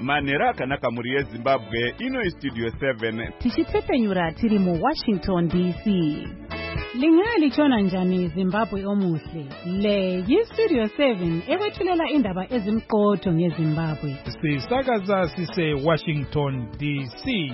Manhero akanaka muri yeZimbabwe, ino Studio 7. Tichitepenyura tiri mu Washington DC. Lingali chona njani Zimbabwe omuhle. Le Studio 7 ekwethulela indaba ezimqotho ngeZimbabwe. Sisakaza sise Washington DC.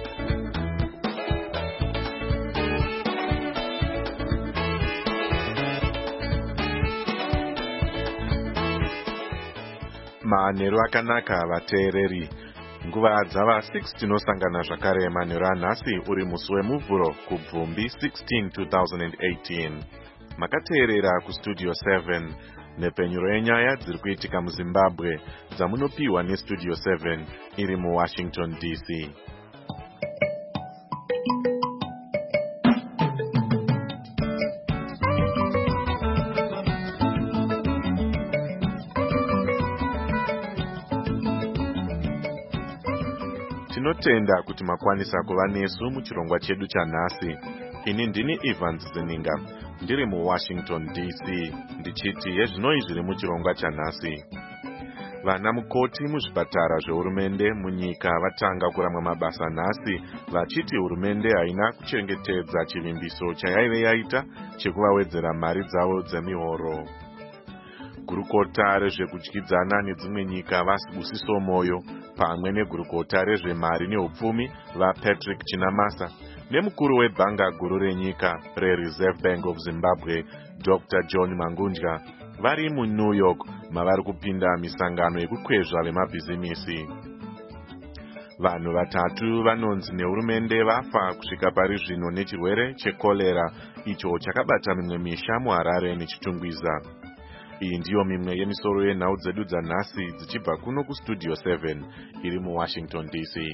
Manhero akanaka vateereri. Nguva dzava 6 tinosangana zvakare manhero anhasi uri musi weMuvhuro kuBvumbi 16 2018. Makateerera kuStudio 7 nepenyuro yenyaya dziri kuitika muZimbabwe dzamunopiwa neStudio 7 iri muWashington DC. Tinotenda kuti makwanisa kuva nesu muchirongwa chedu chanhasi. Ini ndini Evans Zeninga, ndiri muWashington DC, ndichiti yezvinoi zviri muchirongwa chanhasi. Vana mukoti muzvipatara zvehurumende munyika vatanga kuramwa mabasa nhasi, vachiti hurumende haina kuchengetedza chivimbiso chayaive yaita chekuvawedzera mari dzavo dzemihoro. Gurukota rezvekudyidzana nedzimwe nyika vaSibusiso Moyo pamwe negurukota rezvemari neupfumi vaPatrick Chinamasa nemukuru webhanga guru renyika reReserve Bank of Zimbabwe Dr. John Mangundya vari muNew York mavari kupinda misangano yekukwezva vemabhizimisi. Vanhu vatatu vanonzi nehurumende vafa kusvika pari zvino nechirwere chekolera icho chakabata mimwe misha muHarare neChitungwiza. Iyi ndiyo mimwe yemisoro yenhau dzedu dzanhasi dzichibva kuno kuStudio 7 iri muWashington DC.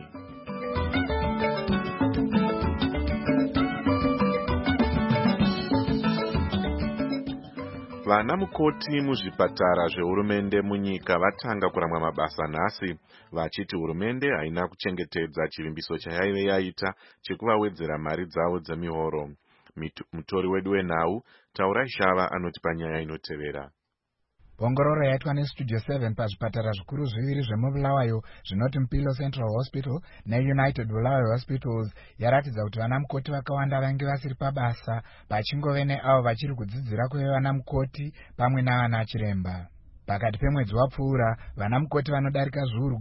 Vana mukoti muzvipatara zvehurumende munyika vatanga kuramwa mabasa nhasi, vachiti hurumende haina kuchengetedza chivimbiso chayaive yaita chekuvawedzera mari dzavo dzemihoro. Mutori wedu wenhau Taurai Shava anoti panyaya inotevera. Ongororo yaitwa neStudio 7 pazvipatara zvikuru zviviri zvemubulawayo zvinoti Mpilo Central Hospital neUnited Bulawayo Hospitals yaratidza kuti vana mukoti vakawanda vange vasiri pabasa pachingove neavo vachiri kudzidzira kuve vana mukoti pamwe navana chiremba. Pakati pemwedzi wapfuura, vana mukoti vanodarika zviuru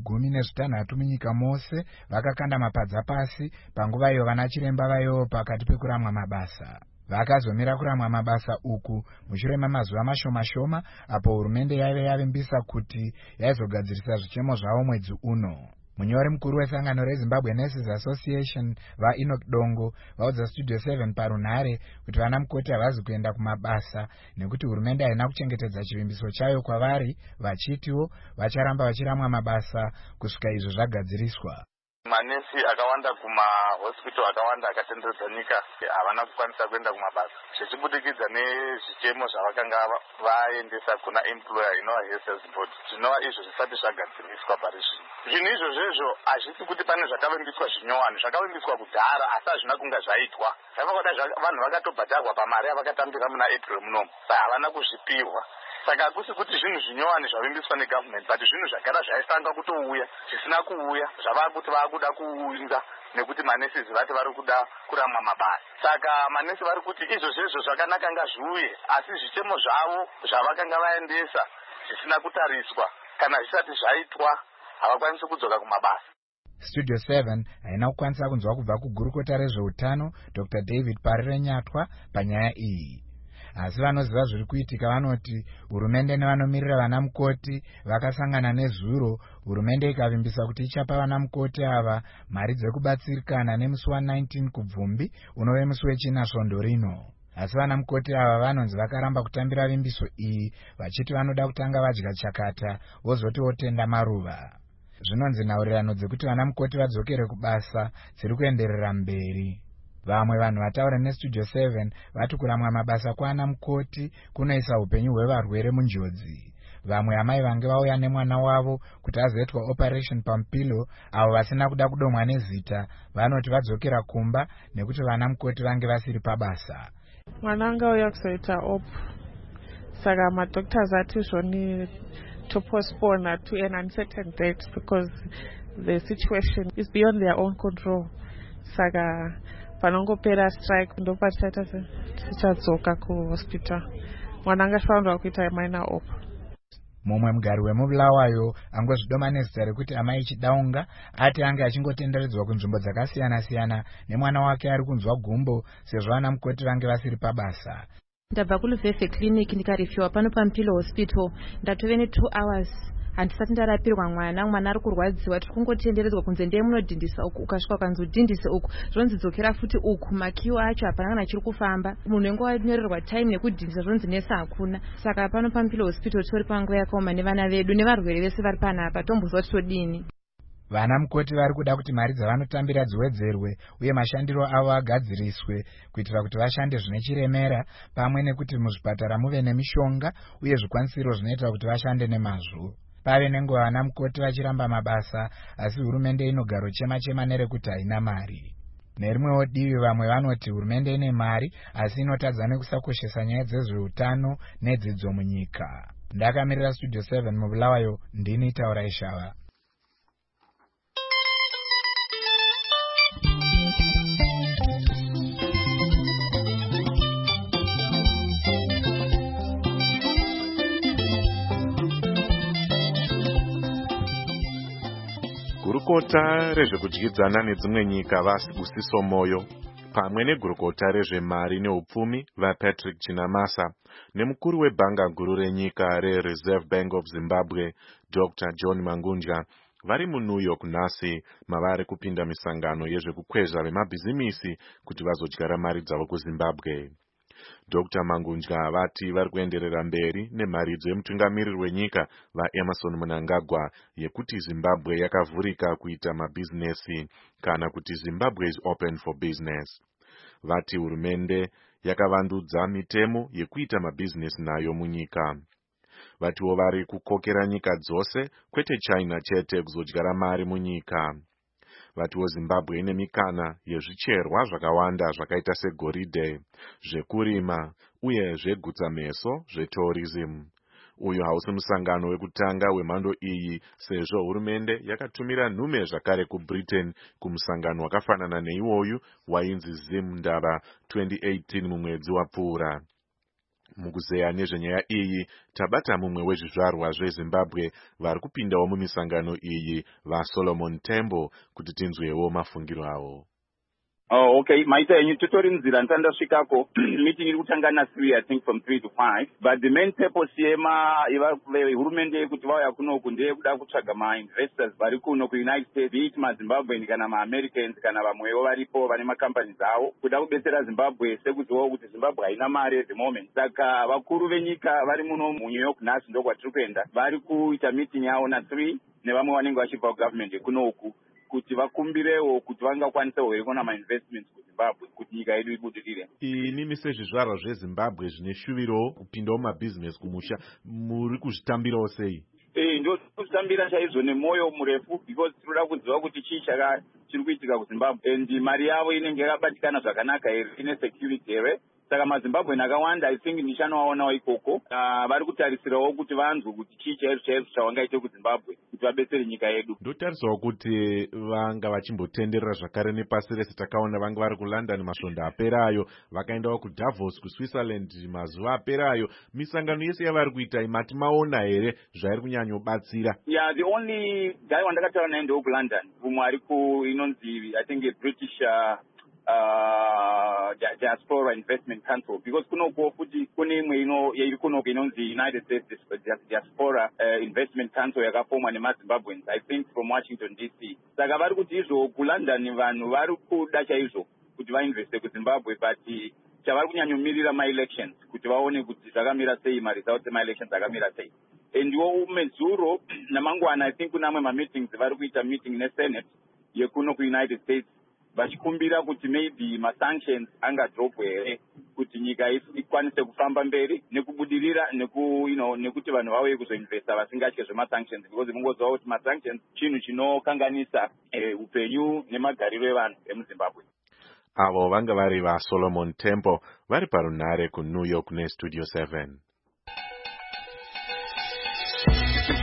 16 munyika mose vakakanda mapadza pasi panguva iyo vana chiremba vaivo pakati pekuramwa mabasa. Vakazomira kuramwa mabasa uku mushure mamazuva mashoma apo hurumende yaive yavimbisa kuti yaizogadzirisa zvichemo zvavo mwedzi uno. Munyori mukuru wesangano reZimbabwe Nurses Association vaEnoch Dongo vaudza Studio 7 parunhare kuti vana mukoti havazi kuenda kumabasa nekuti hurumende haina kuchengetedza chivimbiso chayo kwavari, vachitiwo vacharamba vachiramwa mabasa kusvika izvo zvagadziriswa. Manesi akawanda kumahospital akawanda akatenderedza nyika havana kukwanisa kuenda kumabasa zvichibudikidza nezvichemo zvavakanga vaendesa kuna employer inova Health Board. Zvinova izvo zvisati zvagadziriswa pari zvino. Zvinhu izvozvo hazvisi kuti pane zvakavimbiswa zvinyowani, zvakavimbiswa kudhara asi hazvina kunga zvaitwa. Zvakavada vanhu vakatobhadharwa pamari yavakatambira muna April munomu, havana kuzvipiwa. Saka hakusi kuti zvinhu zvinyowani zvavimbiswa negovernment, but zvinhu zvagara zvaisanga kutouya zvisina kuuya zvava kuti vakuda kuunza nekuti manesi vati vari kuda kuramwa mabasa. Saka manesi vari kuti izvozvo zvakanaka ngazviuye, asi zvichemo zvavo zvavakanga vaendesa zvisina kutariswa kana zvisati zvaitwa havakwanisi kudzoka kumabasa. Studio 7 haina kukwanisa kunzwa kubva kugurukota rezveutano Dr. David Parirenyatwa panyaya iyi. Asi vanoziva zviri kuitika vanoti hurumende nevanomirira vana mukoti vakasangana nezuro, hurumende ikavimbisa kuti ichapa vana mukoti ava mari dzekubatsirikana nemusi wa19 kuBvumbi unove musi wechina svondo rino. Asi vana mukoti ava vanonzi vakaramba kutambira vimbiso iyi vachiti vanoda kutanga vadya chakata vozoti votenda maruva. Zvinonzi nhaurirano dzekuti vana mukoti vadzokere kubasa dziri kuenderera mberi. Vamwe vanhu vataura neStudio 7 vati kuramwa mabasa kwaana mukoti kunoisa upenyu hwevarwere munjodzi. Vamwe amai vange vauya nemwana wavo kuti azoitwa operation paMpilo, avo vasina kuda kudomwa nezita vanoti vadzokera kumba nekuti vana mukoti vange vasiri pabasa. Mwana anga uya kuzoita op, saka madhoktors ati zvoni to postpone to an uncertain date because the situation is beyond their own control. Saka panongopera strike ndopatata tichadzoka kuhospital. Mwana angafanirwa kuita minor op. Mumwe mugari wemubulawayo angozvidomanisa rekuti amai Chidaunga ati anga achingotenderedzwa kunzvimbo dzakasiyana-siyana nemwana wake ari kunzwa gumbo sezvo ana mukoti vange vasiri pabasa. Ndabva kuLuveve clinic ndikarifiwa pano paMpilo hospital ndatove ne 2 hours handisati ndarapirwa mwana ari kurwadziwa tiri kungotenderedzwa kunze ndiye munodhindisa uku ukasvika ukanzodhindise uku zvonzi dzokera futi uku makiwo acho hapana kana chiri kufamba munhu wengo wanyorerwa time nekudhindisa zvonzi nesa hakuna saka pano paMpilo hospital tori panguva yakaoma nevana vedu nevarwere vese vari panapa tombozwa kuti todini. Vana mukoti vari kuda kuti mari dzavanotambira dziwedzerwe uye mashandiro avo agadziriswe kuitira kuti vashande zvine chiremera pamwe nekuti muzvipatara muve nemishonga uye zvikwanisiro zvinoita kuti vashande nemazvo. Pave nenguva vana mukoti vachiramba mabasa asi hurumende inogaro chema nerekuti haina mari. Nerimwewo divi vamwe vanoti hurumende ine mari asi inotadza nekusakoshesa nyaya dzezveutano nedzidzo munyika. Ndakamirira Studio 7 mubulawayo ndini Taura Ishava. Gurukota rezvekudyidzana nedzimwe nyika vaSibusiso Moyo pamwe negurukota rezvemari neupfumi vaPatrick Chinamasa nemukuru webhanga guru renyika reReserve Bank of Zimbabwe Dr. John Mangundya vari muNew York nhasi mavari kupinda misangano yezvekukwezva vemabhizimisi kuti vazodyara mari dzavo kuZimbabwe. Dr. Mangundya vati vari kuenderera mberi nemharidzo yemutungamiriri wenyika vaEmerson Mnangagwa yekuti Zimbabwe yakavhurika kuita mabhizinesi kana kuti Zimbabwe is open for business. Vati hurumende yakavandudza mitemo yekuita mabhizinesi nayo munyika. Vatiwo vari kukokera nyika dzose kwete China chete kuzodyara mari munyika. Vatiwo Zimbabwe ine mikana yezvicherwa zvakawanda zvakaita segoridhe, zvekurima uye zvegutsameso zvetourism. Uyu hausi musangano wekutanga wemhando iyi sezvo hurumende yakatumira nhume zvakare kuBritain kumusangano wakafanana neiwoyu wainzi Zim Ndaba 2018 mumwedzi wapfuura. Mukuzeya nezvenyaya iyi tabata mumwe wezvizvarwa zveZimbabwe vari kupindawo mumisangano iyi vaSolomon Tembo kuti tinzwewo mafungiro avo. Oh, okay. Maita yenyu tutori nzira ndandasvikako meeting iri kutanga na3 I think from 3 to 5 but the main purpose hurumende yekuti vauya kunoku ndeye kuda kutsvaga ma-investors vari kuno kuUnited States be it maZimbabwean kana ma-Americans kana vamwewo varipo vane makampani avo kuda kubetsera Zimbabwe sekuzivawo kuti Zimbabwe haina mari at the moment. Saka vakuru venyika vari muno muNew York nhasi ndokwatiri kuenda vari kuita meeting yavo na3 nevamwe vanenge vachibva kugovernment yekunoku kuti vakumbirewo kuti vangakwanisawo here kuona ma-investments kuZimbabwe kuti nyika yedu ibudirire. Inimi sezvizvarwa zveZimbabwe zvine shuviro kupindawo mabhizinesi kumusha muri kuzvitambirawo sei? Ndo kuzvitambira chaizvo nemwoyo murefu because tinoda kuziva kuti chii chiri kuitika kuZimbabwe and mari yavo inenge yakabatikana zvakanaka here ine security here. Saka maZimbabwe akawanda I think ndishanowaonawo ikoko vari kutarisirawo kuti vanzwe kuti chii chaizvo chavangaite kuZimbabwe kuti vabetsere nyika yedu. Ndotarisawo kuti vanga vachimbotenderera zvakare nepasi rese takaona vanga vari kuLondon masvondo aperayo vakaendawo kuDavos kuSwitzerland mazuva aperayo. Misangano yese yavari kuita mati maona here zvairi kunyanyobatsira? Yeah, the only guy wandakataura naye ndewo kuLondon umwe ari inonzi I think a British Diaspora Investment Council because kunokuwo futi kune imwe iri kunoku inonzi United States Diaspora Investment Council yakafomwa nemaZimbabweans I think from Washington DC. Saka vari kuti izvo kuLondon vanhu vari kuda chaizvo kuti vainveste kuZimbabwe but chavari kunyanyomirira ma-elections kuti vaone kuti zvakamira sei mari dzavo dzema-elections dzakamira sei. Ndiwo medzuro namangwana I think kuna amwe ma-meetings vari kuita meeting neSenate yekuno kuUnited States vachikumbira kuti maybe ma-sanctions angadropwe here kuti nyika ikwanise kufamba mberi nekubudirira nekuti vanhu vauye kuzoinvesta vasingatye zvema-sanctions because mungoziva kuti ma-sanctions chinhu chinokanganisa upenyu nemagariro evanhu emuZimbabwe. Avo vanga vari vaSolomon Tembo vari parunhare kuNew York neStudio 7.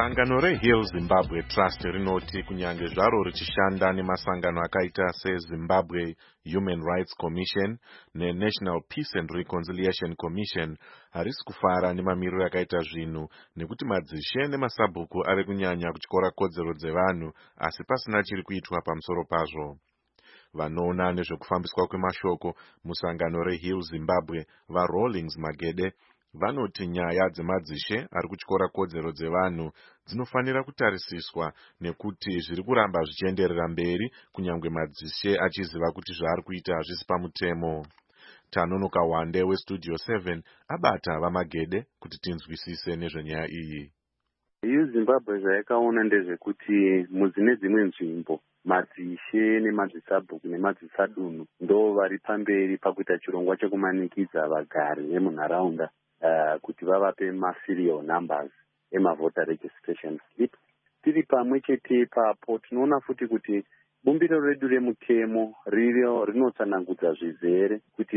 Sangano reHeal Zimbabwe Trust rinoti kunyange zvaro richishanda nemasangano akaita seZimbabwe Human Rights Commission neNational Peace and Reconciliation Commission harisi kufara nemamiriro akaita zvinhu nekuti madzishe nemasabhuku ari kunyanya kutyora kodzero dzevanhu asi pasina chiri kuitwa pamusoro pazvo. Vanoona nezvekufambiswa kwemashoko musangano reHeal Zimbabwe vaRawlings Magede vanoti nyaya dzemadzishe ari kutyora kodzero dzevanhu dzinofanira kutarisiswa nekuti zviri kuramba zvichienderera mberi kunyange madzishe achiziva kuti zvaari kuita hazvisi pamutemo. Tanonoka Wande weStudio 7 abata vaMagede kuti tinzwisise nezvenyaya iyi. Zimbabwe zvayakaona ndezvekuti muzine dzimwe nzvimbo madzishe nemadzisabhuku nemadzisadunhu ndo vari pamberi pakuita chirongwa chekumanikidza vagari vemunharaunda kuti vavape maserial numbers emavoter registration slip. Tiri pamwe chete ipapo tinoona futi kuti bumbiro redu remutemo rinotsanangudza zvizere kuti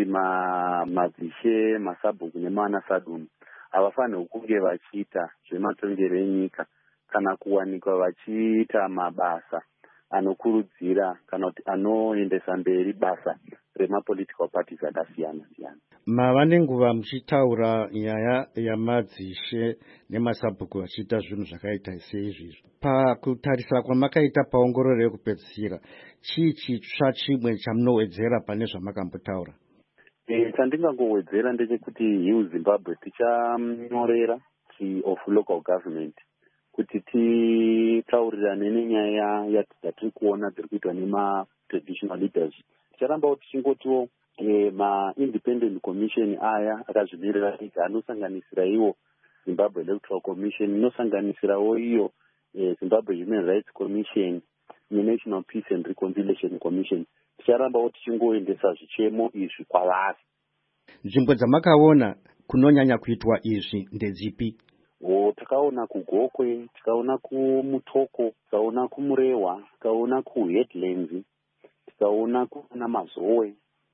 madzishe, masabhuku nemanasadunhu havafanirwi kunge vachiita zvematongero enyika kana kuwanikwa vachiita mabasa anokurudzira kana kuti anoendesa mberi basa remapolitical parties akasiyana siyana. Mava nenguva muchitaura nyaya yamadzishe nemasabhuku vachiita zvinhu zvakaita seizvizvi. Pakutarisira kwamakaita paongororo yekupedzisira, chii chitsva chimwe chamunowedzera pane zvamakambotaura? Chandingangowedzera ndechekuti Heal Zimbabwe tichanyorera of local government kuti titaurirane nenyaya yatiri kuona dziri kuitwa nema-traditional leaders. Ticharambawo tichingotiwo ma-independent commission aya akazvimirira ega anosanganisira iwo Zimbabwe Electoral Commission, inosanganisirawo iyo Zimbabwe Human Rights Commission neNational Peace and Reconciliation Commission. Ticharambawo tichingoendesa zvichemo izvi kwavari. Nzvimbo dzamakaona kunonyanya kuitwa izvi ndedzipi? Takaona kuGokwe, tikaona kuMutoko, tikaona kuMurehwa, tikaona kuHeadlands, tikaona kuna Mazowe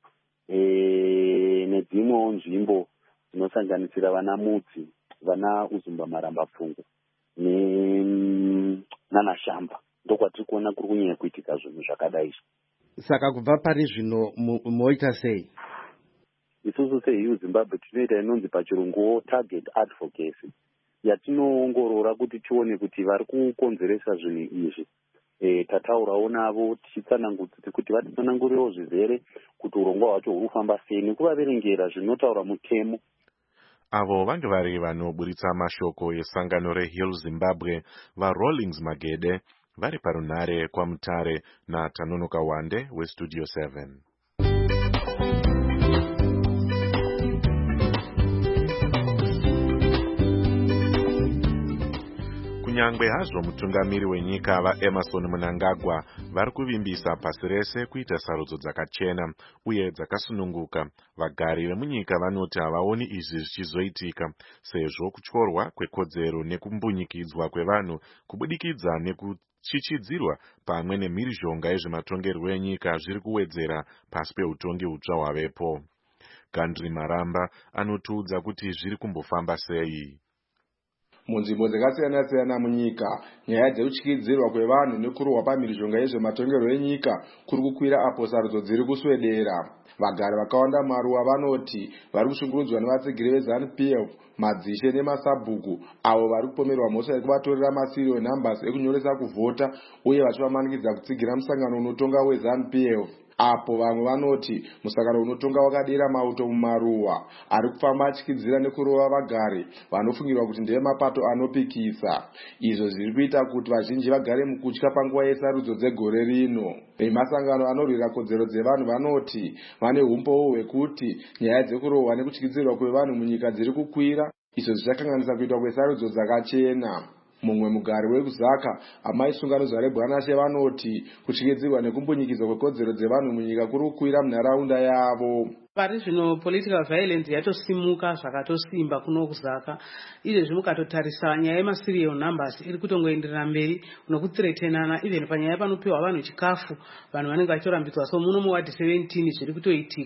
nedzimwewo nzvimbo dzinosanganisira vana Mudzi, vana Uzumba Maramba Pfungu nanashamba. Ndokwatiri kuona kuri kunyanya kuitika zvinhu zvakadai. Saka kubva pari zvino moita sei? Isusu seHeal Zimbabwe tinoita inonzi pachirungu target advocacy, yatinoongorora kuti tione kuti vari kukonzeresa zvinhu izvi. Tataurawo navo tichitsanangudza kuti vatsanangurewo zvizere kuti urongwa hwacho huri kufamba sei nekuvaverengera zvinotaura mutemo. Avo vange vari vanoburitsa mashoko esangano reHeal Zimbabwe vaRawlings Magede vari parunhare kwaMutare naTanonoka Wande weStudio 7. Kunyangwe hazvo mutungamiri wenyika vaEmerson Mnangagwa vari kuvimbisa pasi rese kuita sarudzo dzakachena uye dzakasununguka, vagari vemunyika vanoti havaoni izvi zvichizoitika sezvo kutyorwa kwekodzero nekumbunyikidzwa kwevanhu kubudikidza nekuchichidzirwa pamwe nemhirizhonga yezvematongerwo enyika zviri kuwedzera pasi peutongi hutsva hwavepo. Gandri Maramba anotiudza kuti zviri kumbofamba sei. Munzvimbo dzakasiyana siyana munyika, nyaya dzekuchikidzirwa kwevanhu nekurohwa pamhirizhonga yezvematongerwo enyika kuri kukwira apo sarudzo dziri kuswedera. Vagari vakawanda maruwa vanoti vari kushungurudzwa nevatsigiri veZANU-PF, madzishe nemasabhuku avo vari kupomerwa mhosva yekuvatorera maserial numbers ekunyoresa kuvhota uye vachivamanikidza kutsigira musangano unotonga weZANU-PF. Apo vamwe vanoti musangano unotonga wakadira mauto mumaruwa ari kufamba achikidzira nekurova vagari vanofungirwa kuti ndeve mapato anopikisa. Izvo zviri kuita kuti vazhinji vagare mukutya panguva yesarudzo dzegore rino. Vemasangano anorwira kodzero dzevanhu vanoti vane umbowo hwekuti nyaya dzekurohwa nekuchikidzirwa kwevanhu munyika dziri kukwira, izvo zvichakanganisa kuitwa kwesarudzo dzakachena. Mumwe mugari wekuzaka amai sungano rebwanashe vanoti kuchikidzirwa nekumbunyikidzwa kwekodzero dzevanhu munyika kuri kukwira munharaunda yavo. Pari zvino political violence yatosimuka zvakatosimba kuno kuzaka. Izvezvi mukatotarisa nyaya yemaserial numbers iri kutongoenderera mberi nokutsiretenana, even panyaya panopiwa vanhu chikafu vanhu vanenge vachirambidzwa. So muno muwadi 17 zviri kutoitika.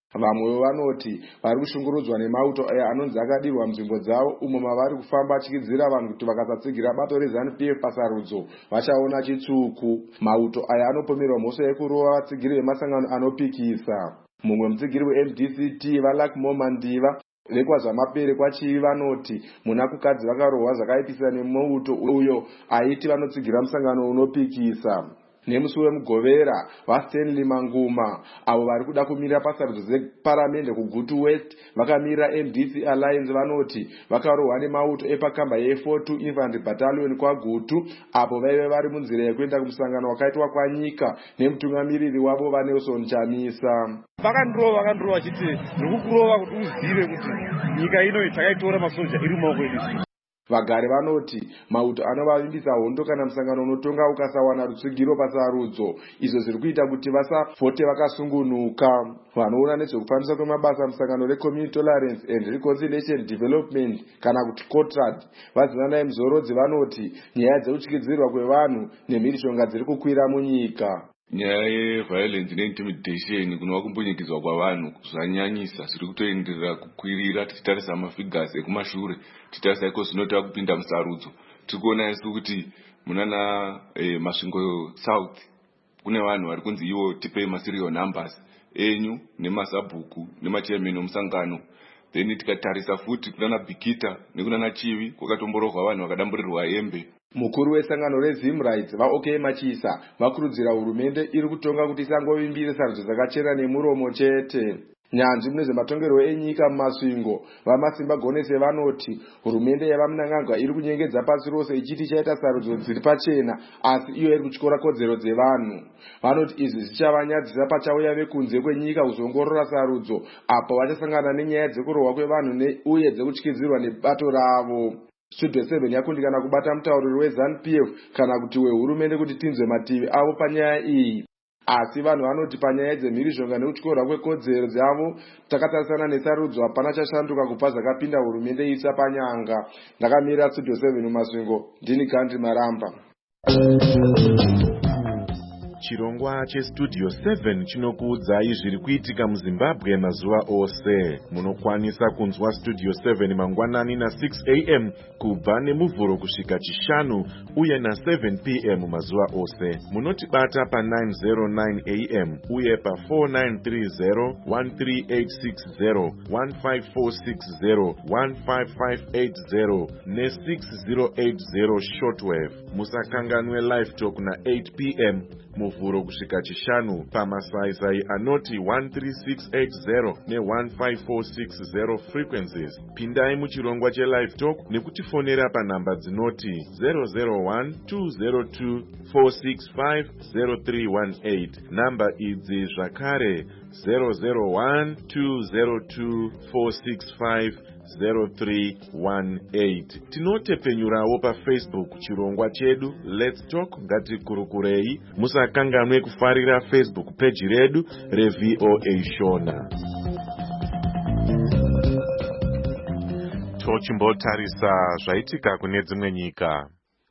Vamwe vanoti vari kushungurudzwa nemauto aya anonzi akadirwa munzvimbo dzavo umo mavari kufamba achikidzira vanhu kuti vakasatsigira bato reZANU-PF pasarudzo vachaona chitsvuku. Mauto aya anopomerwa mhosva yekurova vatsigiri vemasangano anopikisa. Mumwe mutsigiri weMDCT vaLuck Momandiva vekwazvamapere kwachivi vanoti munakukadzi vakarohwa zvakaipisisa nemauto uyo aiti vanotsigira musangano unopikisa. Nemusi wemugovera vaStanley Manguma avo vari kuda kumirira pasarudzo dzeparamende kuGutu West vakamirira MDC Alliance vanoti vakarohwa nemauto epakamba ye42 Infantry Battalion kwaGutu apo vaive vari munzira yekuenda kumusangano wakaitwa kwaNyika nemutungamiriri wavo vaNelson Chamisa. Vakandirova vachiti ndikukurova kuti uzive kuti nyika ino takaitora masoja iri mumaoko edu. Vagari vanoti mauto anovavimbisa hondo kana musangano unotonga ukasawana rutsigiro pasarudzo, izvo zviri kuita kuti vasavhote vakasungunuka. Vanoona nezvekufambiswa kwemabasa musangano reCommunity Tolerance and Reconciliation Development kana kuti COTRAD vazinanai Mzorodzi vanoti nyaya dzeutyisidzirwa kwevanhu nemhirishonga dziri kukwira munyika. Nyaya yeviolence neintimidation kunova kumbunyikidzwa kwavanhu zvanyanyisa zviri kutoenderera kukwirira. Tichitarisa mafigasi ekumashure, tichitarisa iko zvinota kupinda musarudzo, tiri kuona isu kuti munana masvingo south kune vanhu vari kunzi ivo tipei maserial numbers enyu nemasabhuku nemachairman omusangano. Then tikatarisa futi kunana Bikita nekunana Chivi kwakatomborohwa vanhu vakadamburirwa hembe. Mukuru wesangano reZim Rights vaOK Machisa vakurudzira hurumende iri kutonga kuti isangovimbire sarudzo dzakachena nemuromo chete. Nyanzvi munezvematongerwo enyika mumasvingo vamasimba gonese vanoti hurumende yavamunangagwa iri kunyengedza pasi rose ichiti chaita sarudzo dziri pachena asi iyo iri kutyora kodzero dzevanhu. Vanoti izvi zvichavanyadzisa pachauya vekunze kwenyika kuzongorora sarudzo apo vachasangana nenyaya dzekurohwa kwevanhu uye dzekutyisidzirwa nebato ravo. Studio 7 yakundikana kubata mutauriri weZANU-PF kana kuti wehurumende kuti tinzwe mativi avo panyaya iyi. Asi vanhu vanoti panyaya dzemhirishonga nekutyorwa kwekodzero dzavo takatarisana nesarudzo hapana chashanduka kubva zvakapinda hurumende isa panyanga. Ndakamirira Studio 7 mumasvingo, ndini Gandhi Maramba. Chirongwa cheStudio 7 chinokuudzai zviri kuitika muZimbabwe mazuva ose. Munokwanisa kunzwa Studio 7 mangwanani na6 am kubva nemuvhuro kusvika chishanu uye na7 pm mazuva ose. Munotibata pa909 am uye pa4930 13860 15460 15580 ne6080 shortwave. Musakanganwe live talk na8 pm muvhuro kusvika chishanu pamasaisai anoti 13680 ne15460 frequencies. Pindai muchirongwa chelive talk nekutifonera panhamba dzinoti 001 202 465 0318. Namba idzi zvakare 001 202 465 0318. Tinotepenyurawo paFacebook chirongwa chedu Let's Talk ngatikurukurei. Musakanganwe kufarira Facebook page redu reVOA Shona. Tochimbotarisa zvaitika kune dzimwe nyika.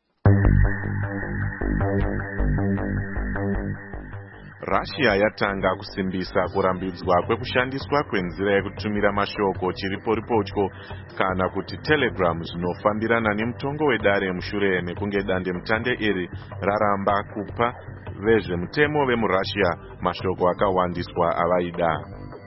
Russia yatanga kusimbisa kurambidzwa kwekushandiswa kwenzira yekutumira mashoko chiriporipotyo kana kuti Telegram zvinofambirana nemutongo wedare mushure mekunge dande mutande iri raramba kupa vezvemutemo vemuRussia mashoko akawandiswa avaida.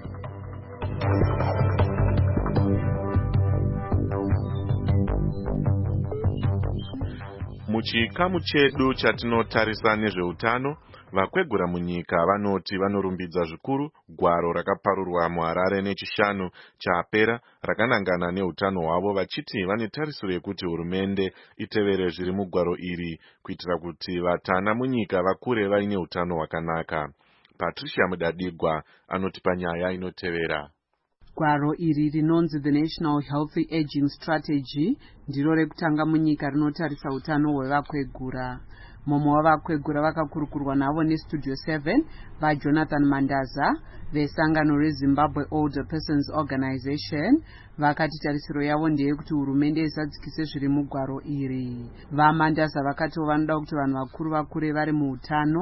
Muchikamu chedu chatinotarisa nezveutano, vakwegura munyika vanoti vanorumbidza zvikuru gwaro rakaparurwa muHarare nechishanu chapera rakanangana neutano hwavo, vachiti vane tarisiro yekuti hurumende itevere zviri mugwaro iri kuitira kuti vatana munyika vakure vaine utano hwakanaka. Patricia Mudadigwa anoti panyaya inotevera. Gwaro iri rinonzi The National Healthy Aging Strategy ndiro rekutanga munyika rinotarisa utano hwevakwegura. Mumwe wavakwegura vakakurukurwa navo neStudio 7 vaJonathan Mandaza vesangano reZimbabwe Older Persons Organization vakati tarisiro yavo ndeyekuti hurumende isadzikise zviri mugwaro iri. VaMandaza vakati vanoda kuti vanhu vakuru vakure vari muutano,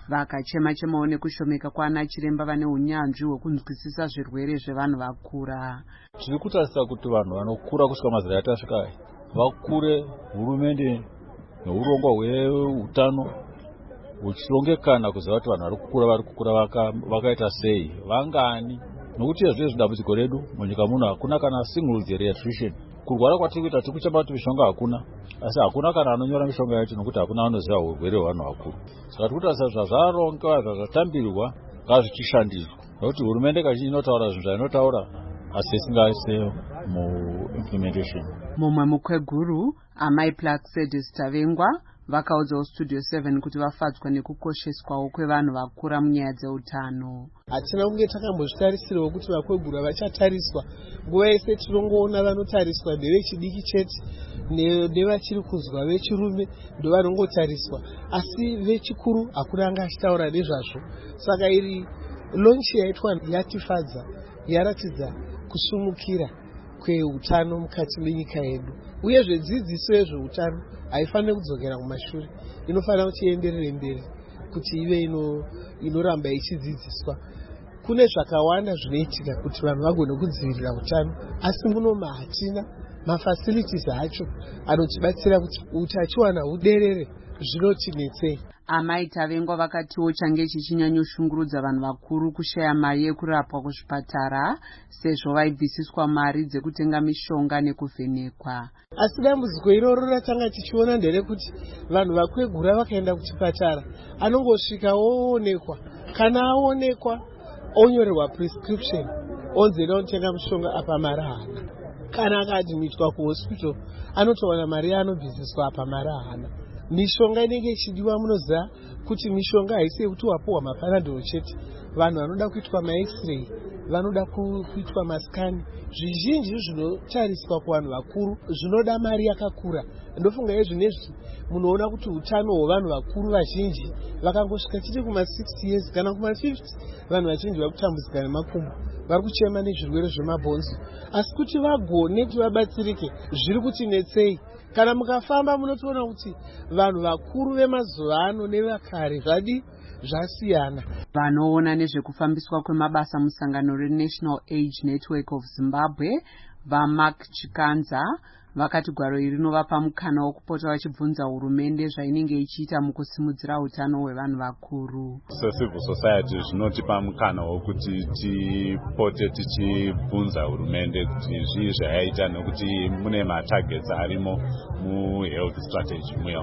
vakachema-chemawo nekushomeka kwaana chiremba vane unyanzvi hwekunzwisisa zvirwere zvevanhu vakura. Tiri kutarisa kuti vanhu vanokura kusvika mazera atasvika vakure, hurumende neurongwa hweutano huchirongekana kuziva kuti vanhu vari kukura vakaita sei, vangani, nokuti izvezvi dambudziko redu munyika muno hakuna kana single geriatrician. Kurwara kwatiri kuita tiri kuchema kuti mishonga hakuna, asi hakuna kana anonyora mishonga yacho nokuti hakuna anoziva urwere hwevanhu vakuru. Saka tiri kutarisa zvazvarongwa zvazvatambirirwa ngazvichishandiswa, nokuti hurumende kazhinji inotaura zvinhu zvainotaura asi isingaise mu-implementation. Mumwe mukweguru amai Plaxedis Tavengwa vakaudzawo Studio 7 kuti vafadzwa nekukosheswawo kwevanhu vakura munyaya dzeutano. Hatina kunge takambozvitarisirawo kuti vakwegura vachatariswa. Nguva yese tinongoona vanotariswa ndevechidiki chete nevachiri kuzwa vechirume ndo vanongotariswa, asi vechikuru hakuna anga achitaura nezvazvo. Saka iri lonchi yaitwa yatifadza, yaratidza kusumukira kweutano mukati menyika yedu, uyezve dzidziso yezveutano haifaniri kudzokera kumashure, inofanira kuti ienderere mberi kuti ive inoramba ichidzidziswa. Kune zvakawanda zvinoitika kuti vanhu vagone kudzivirira utano, asi munoma hatina mafacilities acho anotibatsira kuti utachiwana huderere. Zvinotinetsei. Amai Tavengwa vakatiwo change chichinyanyoshungurudza vanhu vakuru kushaya mari yekurapwa kuzvipatara sezvo vaibvisiswa mari dzekutenga mishonga nekuvhenekwa. Asi dambudziko iroro ratanga tichiona nderekuti vanhu vakwegura vakaenda kuchipatara anongosvika oonekwa, kana aonekwa onyorerwa prescription onzi enda unotenga mishonga apa mari haana. Kana akaadhimitwa kuhospital anotowana mari yaanobvisiswa apa mari haana. Mishonga inenge ichidiwa munoziva kuti mishonga haisi yekuti wapuwa mapanadol chete. Vanhu vanoda kuitwa ma-x-ray, vanoda kuitwa maskani. Zvizhinji zvinotariswa kuvanhu vakuru zvinoda mari yakakura. Ndofunga yezvinezvi munoona kuti utano hwevanhu vakuru vazhinji vakangosvika chiti kuma-60 years kana kuma-50 vanhu vazhinji vakutambudzika nemakumbo, vari kuchema nezvirwere zvemabhonzo. Asi kuti vagone kuti vabatsirike zviri kutinetsei. Kana mukafamba munotoona kuti vanhu vakuru vemazuva ano nevakare zvasiyana. Vanoona nezvekufambiswa kwemabasa musangano reNational Age Network of Zimbabwe vaMark Chikanza vakati gwaro iri rinovapa mukana wokupota vachibvunza hurumende zvainenge ichiita mukusimudzira utano hwevanhu vakuru. Civil society zvinotipa mukana wokuti tipote tichibvunza hurumende kuti zvii zvayaita nekuti mune matargets arimo mu-health strategy muya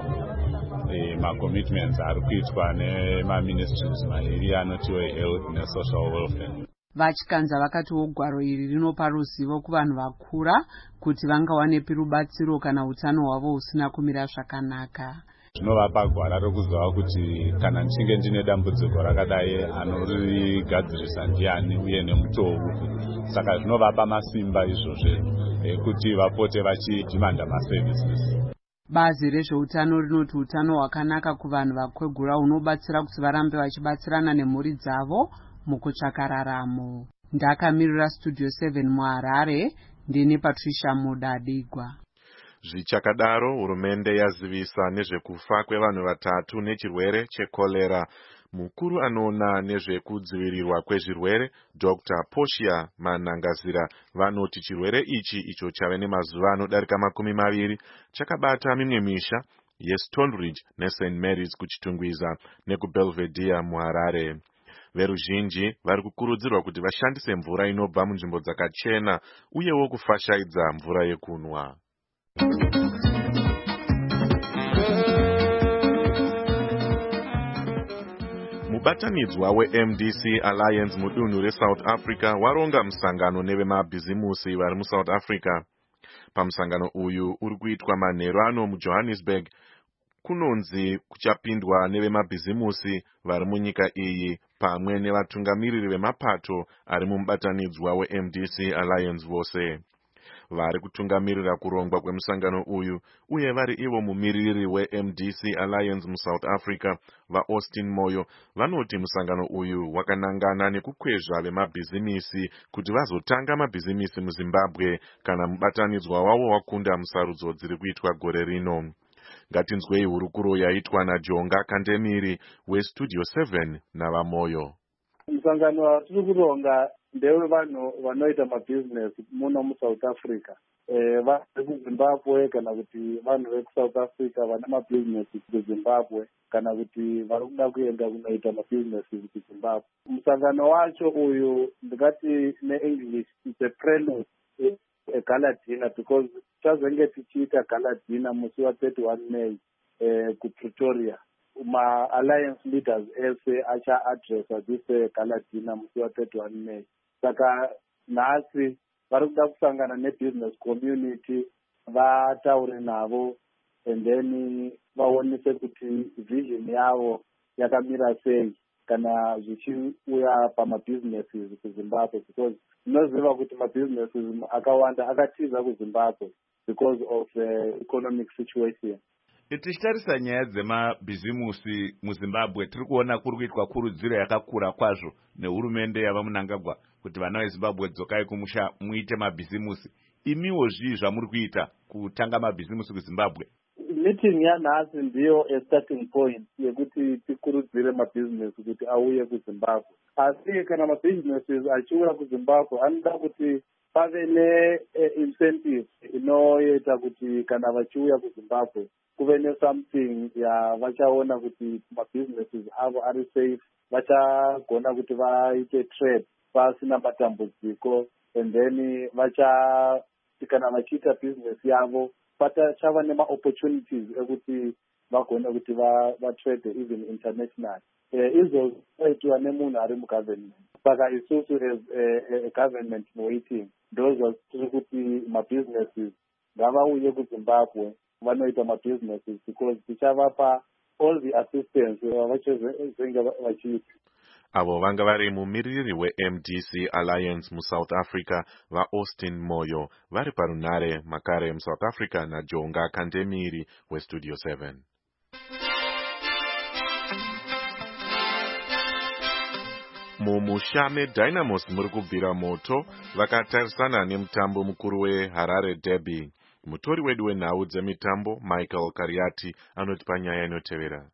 ma-commitments ari kuitwa nema-ministries mairi anotiwo health ne-social welfare. Vachikanza vakatiwo gwaro iri rinopa ruzivo kuvanhu vakura kuti vangawanepi rubatsiro kana utano hwavo husina kumira zvakanaka. Zvinovapa gwara rokuziva kuti kana ndichinge ndine dambudziko rakadai anorigadzirisa ndiani uye nemutoo upi. Saka zvinovapa masimba izvozve ekuti vapote vachidhimanda maservices. Bazi rezveutano rinoti utano hwakanaka kuvanhu vakwegura hunobatsira kuti varambe vachibatsirana nemhuri dzavo mukutsvaka raramo. Ndakamirira Studio 7 muHarare, ndini Patricia Mudadigwa. Zvichakadaro, hurumende yazivisa nezvekufa kwevanhu vatatu nechirwere chekolera. Mukuru anoona nezvekudzivirirwa kwezvirwere Dr. Portia Manangazira vanoti chirwere icho chave nemazuva anodarika 20 chakabata mimwe misha yeStonebridge neSt Mary's kuchitungwiza nekuBelvedere muHarare. Veruzhinji vari kukurudzirwa kuti vashandise mvura inobva munzvimbo dzakachena uyewo kufashaidza mvura yekunwa. Mubatanidzwa weMDC Alliance mudunhu reSouth Africa waronga musangano nevemabhizimusi vari muSouth Africa. Pamusangano uyu uri kuitwa manheru ano muJohannesburg, kunonzi kuchapindwa nevemabhizimusi vari munyika iyi pamwe nevatungamiriri vemapato ari mumubatanidzwa weMDC Alliance vose. Vari kutungamirira kurongwa kwemusangano uyu uye vari ivo mumiriri weMDC Alliance muSouth Africa vaAustin Moyo vanoti musangano uyu wakanangana nekukwezva vemabhizimisi kuti vazotanga mabhizimisi muZimbabwe kana mubatanidzwa wavo wakunda musarudzo dziri kuitwa gore rino. Ngatinzwei hurukuro yaitwa naJonga Kandemiri weStudio 7 navamoyo. Musangano watiri kuronga ndewe vanhu vanoita mabhizinesi muno muSouth Africa. Vanhu vekuZimbabwe kana kuti vanhu vekuSouth Africa vane mabhizinesi kuZimbabwe kana kuti vari kuda kuenda kunoita mabhizinesi kuZimbabwe. Musangano wacho uyu ndingati neEnglish it's a prelude eGaladina because tazenge tichiita Galadina musi wa31 May kuPretoria. Ma-alliance leaders ese acha-addressa this Galadina musi wa31 May. Saka nhasi vari kuda kusangana nebusiness community vataure navo and then vaonese kuti vision yavo yakamira sei kana zvichiuya pamabusinesses kuZimbabwe because tinoziva kuti mabusinesses akawanda akatiza kuZimbabwe because of the economic situation. Tichitarisa nyaya dzemabhizimusi muZimbabwe tiri kuona kuri kuitwa kurudziro yakakura kwazvo nehurumende yava Mnangagwa kuti vana veZimbabwe dzokai kumusha muite mabhizimusi. Imiwo zvii zvamuri kuita kutanga mabhizimusi kuZimbabwe? Meeting yanhasi ndiyo a starting point yekuti tikurudzire mabusiness kuti auye kuZimbabwe. Asi kana mabusinesses achiuya kuZimbabwe anoda kuti pave ne-incentive inoita kuti kana vachiuya kuZimbabwe kuve ne-something yavachaona kuti mabusinesses avo ari safe, vachagona kuti vaite trade pasina matambudziko and then kana vachiita business yavo pachava nema-opportunities ekuti vagona kuti vatrade even international. Izvo zvaitwa nemunhu ari mugovernment. Saka isusu as a government waiting ndo tiri kuti mabusinesses ngavauye kuZimbabwe vanoita mabusinesses because tichavapa all the assistance vachizenge vachiita. Avo vanga vari mumiriri weMDC Alliance muSouth Africa vaAustin Moyo vari parunhare makare muSouth Africa naJonga Kandemiri weStudio 7. Mumusha meDynamos muri kubvira moto vakatarisana nemutambo mukuru weHarare Derby. Mutori wedu wenhau dzemitambo Michael Kariati anotipa nyaya inotevera.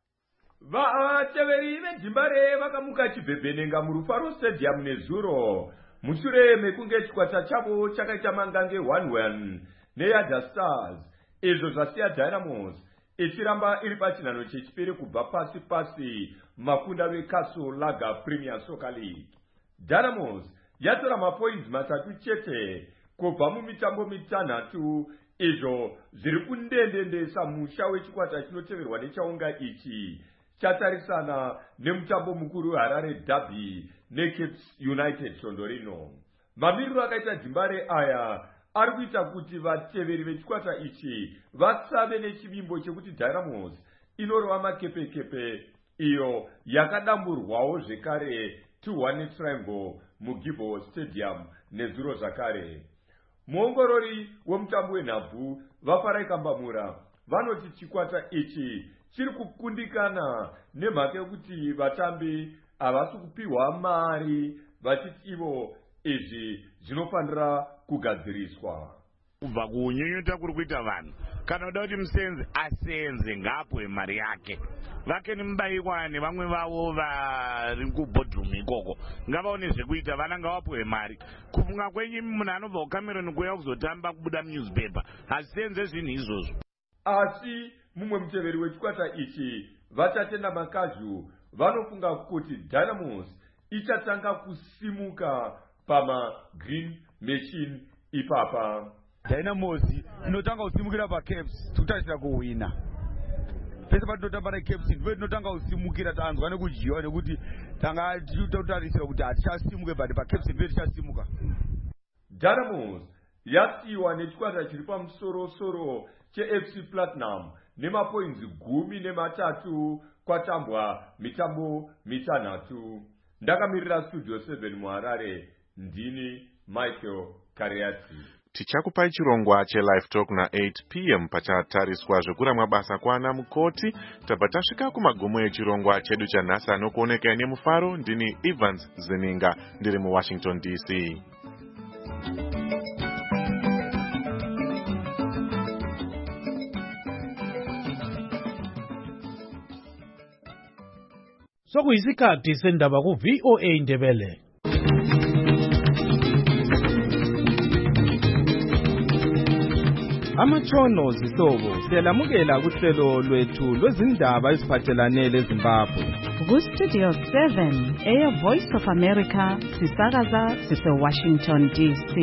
Vateveri veDzimbare vakamuka chibhebhenenga muRufaro Stadium nezuro mushure mekunge chikwata chavo chakaita mangange 1-1 neYadza Stars. Izvo zvasiya Dynamos ichiramba iri pachinhano chechipiri kubva pasi makunda veCastle Lager Premier Soccer League. Dynamos yatora mapoints 3 chete kubva mumitambo 6 izvo zviri kundendendesa musha wechikwata chinoteverwa nechaunga ichi chatarisana nemutambo mukuru Harare Derby neCape United Chondorino. Mamiriro akaita Dzimbare aya ari kuita kuti vateveri vechikwata ichi vatsave nechivimbo chekuti Dynamos inorova makepekepe iyo yakadamburwawo zvekare 2-1 triangle muGibo Stadium nezuro zvakare. Muongorori wemutambo wenhabvu vaParaikambamura vanoti chikwata ichi chiri kukundikana nemhaka yekuti vatambi havasi kupiwa mari vachiti ivo izvi zvinofanira kugadziriswa. Kubva kunyunyuta kuri kuita vanhu kana uda kuti musenzi asenze ngaapwe mari yake vake nemubayikwa nevamwe vavo vari kubhodroom ikoko ngavaone zvekuita vana ngavapuwe mari. Kufunga kwenyu munhu anobva kuCameroon kuuya kuzotamba kubuda munewspaper hasisenze zvinhu izvozvo. Asi mumwe muteveri wechikwata ichi Vachatenda Makazhu vanofunga kuti Dynamos ichatanga kusimuka pama-green machine ipapa. Dynamos inotanga kusimukira paCaps tutarisira kuwina. Pese patinotamba neCaps ndipo tinotanga kusimukira tanzwa nekudyiwa nekuti tanga tichitarisira kuti hatichasimuke but paCaps ndipo tichasimuka. Dynamos yasiyiwa nechikwata chiri pamusoro-soro cheFC Platinum nemapoints 13 kwatambwa mitambo 6. Ndakamirira Studio 7 muHarare, ndini Michael Kariati. Tichakupai chirongwa cheLive Talk na8 p.m. pachatariswa zvekura mabasa kwana mukoti. Tabva tasvika kumagumo echirongwa chedu chanhasi anokuoneka nemufaro. Ndini Evans Zeninga ndiri muWashington DC. Sokuyisikhathi sendaba ku VOA Indebele. Amatshono zihlobo siyalamukela kuhlelo lwethu lwezindaba eziphathelane leZimbabwe. Ku-Studio 7 Air Voice of America sisakaza sise-Washington DC.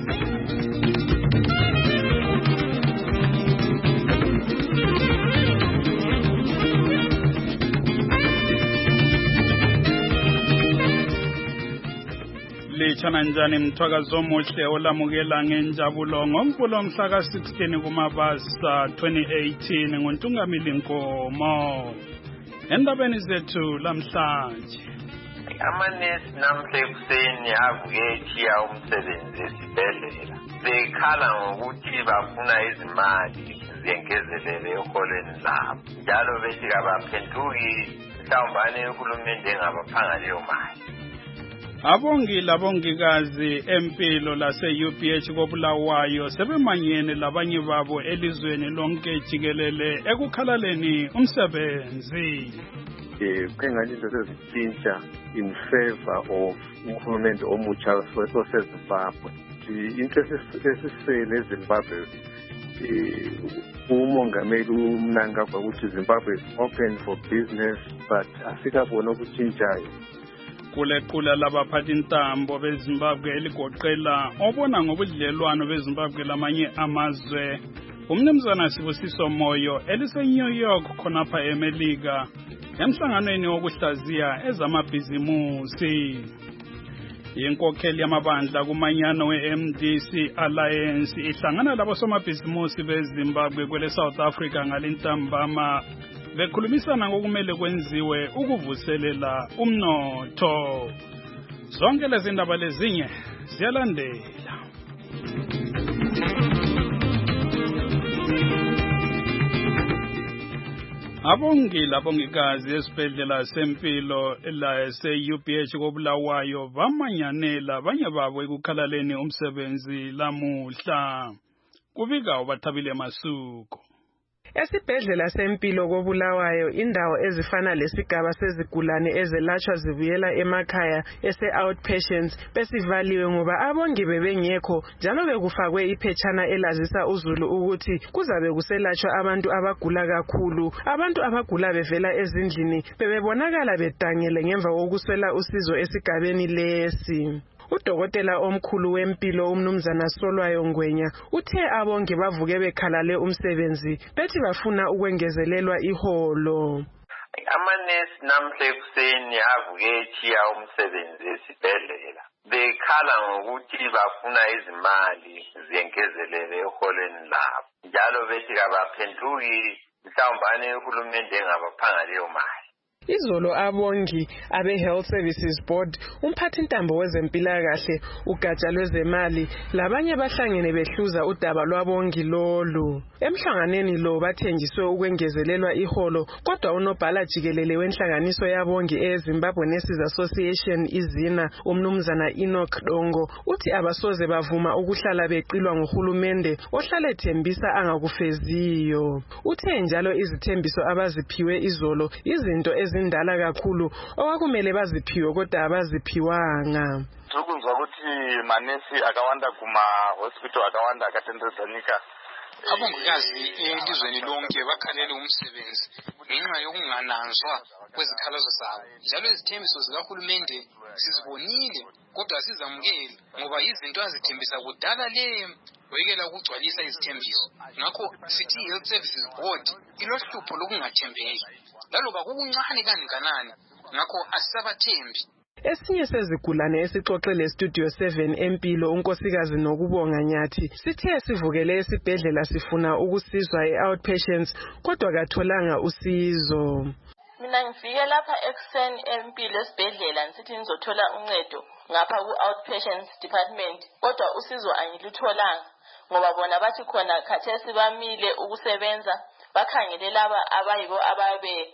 Lichana njani mthwakazo omuhle olamukela ngenjabulo ngomvulo mhla ka-16 kuMabasa 2018 nguNtungamili Nkomo. Endabeni zethu lamhlanje. Amanesi namhla ekuseni avuke echiya umsebenzi esibhedlela. Bekhala ngokuthi bafuna izimali zengezelele eholweni labo. Njalo bethi kabaphenduki mhlawumbane uhulumende engabaphanga leyo mali. Abongikazi empilo lase-UPH koBulawayo sebemanyene labanye babo elizweni lonke jikelele ekukhalaleni umsebenzi. Kengani into sezitshintsha in favor of uhulumende omutsha oseZimbabwe. Into esisele eZimbabwe umongameli uMnangagwa ukuthi Zimbabwe is open for business, but asikabona ukutshintshayo. Kulequla labaphathi intambo beZimbabwe eligoqela obona ngobudlelwano beZimbabwe lamanye amazwe. Umnumzana Sibusiso Moyo elise-New York khonapha eMelika emhlanganweni wokuhlaziya ezamabhizimusi. Inkokheli yamabandla kumanyano we-MDC Alliance ihlangana labosomabhizimusi beZimbabwe kwele South Africa ngalintambama bekhulumisana ngokumele kwenziwe ukuvuselela umnotho. Zonke lezi ndaba lezinye ziyalandela. Abongikazi esibhedlela sempilo la se-UPH koBulawayo bamanyanela abanye babo ekukhalaleni umsebenzi lamuhla. Kubika ubathabile Masuku. Esibhedlela sempilo koBulawayo indawo ezifana lesigaba sezigulane ezelatshwa zibuyela emakhaya ese-outpatients besivaliwe ngoba abongi bebengekho njalo bekufakwe iphetshana elazisa uzulu ukuthi kuzabe kuselatshwa abantu abagula kakhulu. Abantu abagula bevela ezindlini bebebonakala bedangele ngemva kokuswela usizo esigabeni lesi. Udokotela omkhulu wempilo umnumzana Solwayo Ngwenya uthe abonge bavuke bekhalale umsebenzi bethi bafuna ukwengezelelwa iholo. Amanesi namhla ekuseni avuke echiya umsebenzi esibhedlela. Bekhala ngokuthi bafuna izimali zengezelele eholweni labo. Njalo bethi kabaphenduki mhlawumbane uhulumende engabaphanga leyo mali. Izolo abongi abe-Health Services Board, umphathintambo wezempilakahle, ugatsha lwezemali, labanye bahlangene behluza udaba lwabongi lolu. Emhlanganeni lo bathenjiswe ukwengezelelwa iholo, kodwa unobhala jikelele wenhlanganiso yabongi eZimbabwe Nurses Association izina, umnumzana Enoch Dongo, uthi abasoze bavuma ukuhlala beqilwa nguhulumende ohlale thembisa angakufeziyo. Uthe njalo izithembiso abaziphiwe izolo izinto ezindala kakhulu okwakumele baziphiwe kodwa abaziphiwanga. Tukuzwa ukuthi manesi akawanda kuma hospital akawanda akatendereza nyika. Abongikazi elizweni lonke bakhalele umsebenzi ngenxa yokungananzwa kwezikhalazo zabo. Njalo izithembiso zikahulumende sizibonile kodwa sizamukeli ngoba izinto azithembisa kudala le wekela ukugcwalisa izithembiso. Ngakho sithi Health Services Board ilohlupho lokungathembeki. Laloba kukuncane kangakanani ngakho asisabathembi. Esinye sezigulane esixoxele Studio 7 empilo unkosikazi Nokubonga Nyathi sithe sivukele esibhedlela sifuna ukusizwa e-outpatients kodwa katholanga usizo. Mina ngifike lapha ekuseni empilo esibhedlela nisithi ngizothola uncedo ngapha ku-outpatients department kodwa usizo angilutholanga ngoba bona bathi khona khathesi bamile ukusebenza bakhangele laba abayibo ababe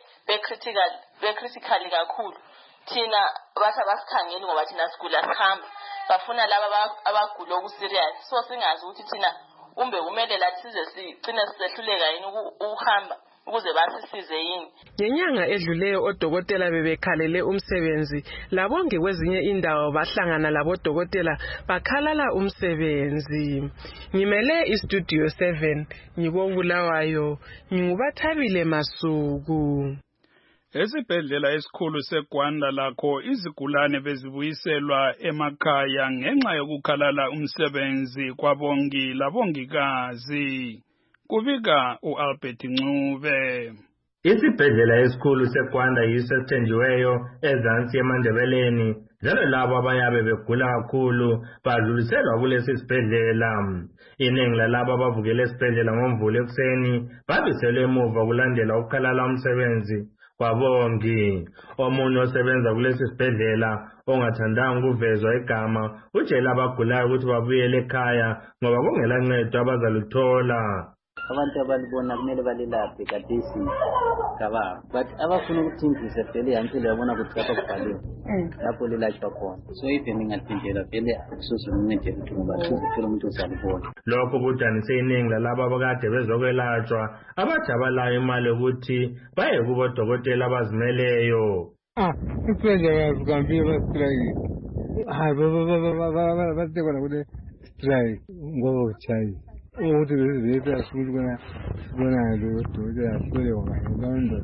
becritical kakhulu. Thina bathi abasikhangeli ngoba thina sigula sihamba bafuna laba abagula okuserious so singazi ukuthi thina kumbe kumele lathi size sigcine sisehluleka yini ukuhamba ukuze basisize yini. Ngenyanga edluleyo odokotela bebekhalele umsebenzi, labonge kwezinye indawo bahlangana labodokotela bakhalala umsebenzi. Ngimele iStudio 7 ngikobulawayo, ngingubathabile Masuku. Esibhedlela esikhulu seGwanda lakho izigulane bezibuyiselwa emakhaya ngenxa yokukhalala umsebenzi kwabongi labongikazi. Kubika uAlbert Ncube. Isibhedlela esikhulu seGwanda yiso esithenjiweyo ezansi eMandebeleni, njalo labo abayabe begula kakhulu badluliselwa kulesi sibhedlela. Iningi lalabo abavukele esibhedlela ngoMvulo ekuseni babiselwe emuva kulandela ukukhalala umsebenzi kwabongi. Omunye osebenza kulesi sibhedlela ongathandanga ukuvezwa igama utshela abagulayo ukuthi babuyele ekhaya ngoba kungela ncedo abazaluthola. Abantu abalibona kumele balilaphe kadisi kababa, but abafuna ukuthindisa vele yampilo yabona ukuthi lapha kubhaliwe lapho lilatshwa khona. So even ngingathindela vele akusuze uncede ukuthi ngoba sizithola umuntu osalibona. Lokho kudanise iningi lalabo abakade bezokwelatshwa abajabalayo imali yokuthi baye kubodokotela abazimeleyo. Isibhedlela sikampilo bastrike. Hayi batekona ukuthi strike ngoba kuchayi. Ukuthi lezi asibona lo dokotela ahlole kanye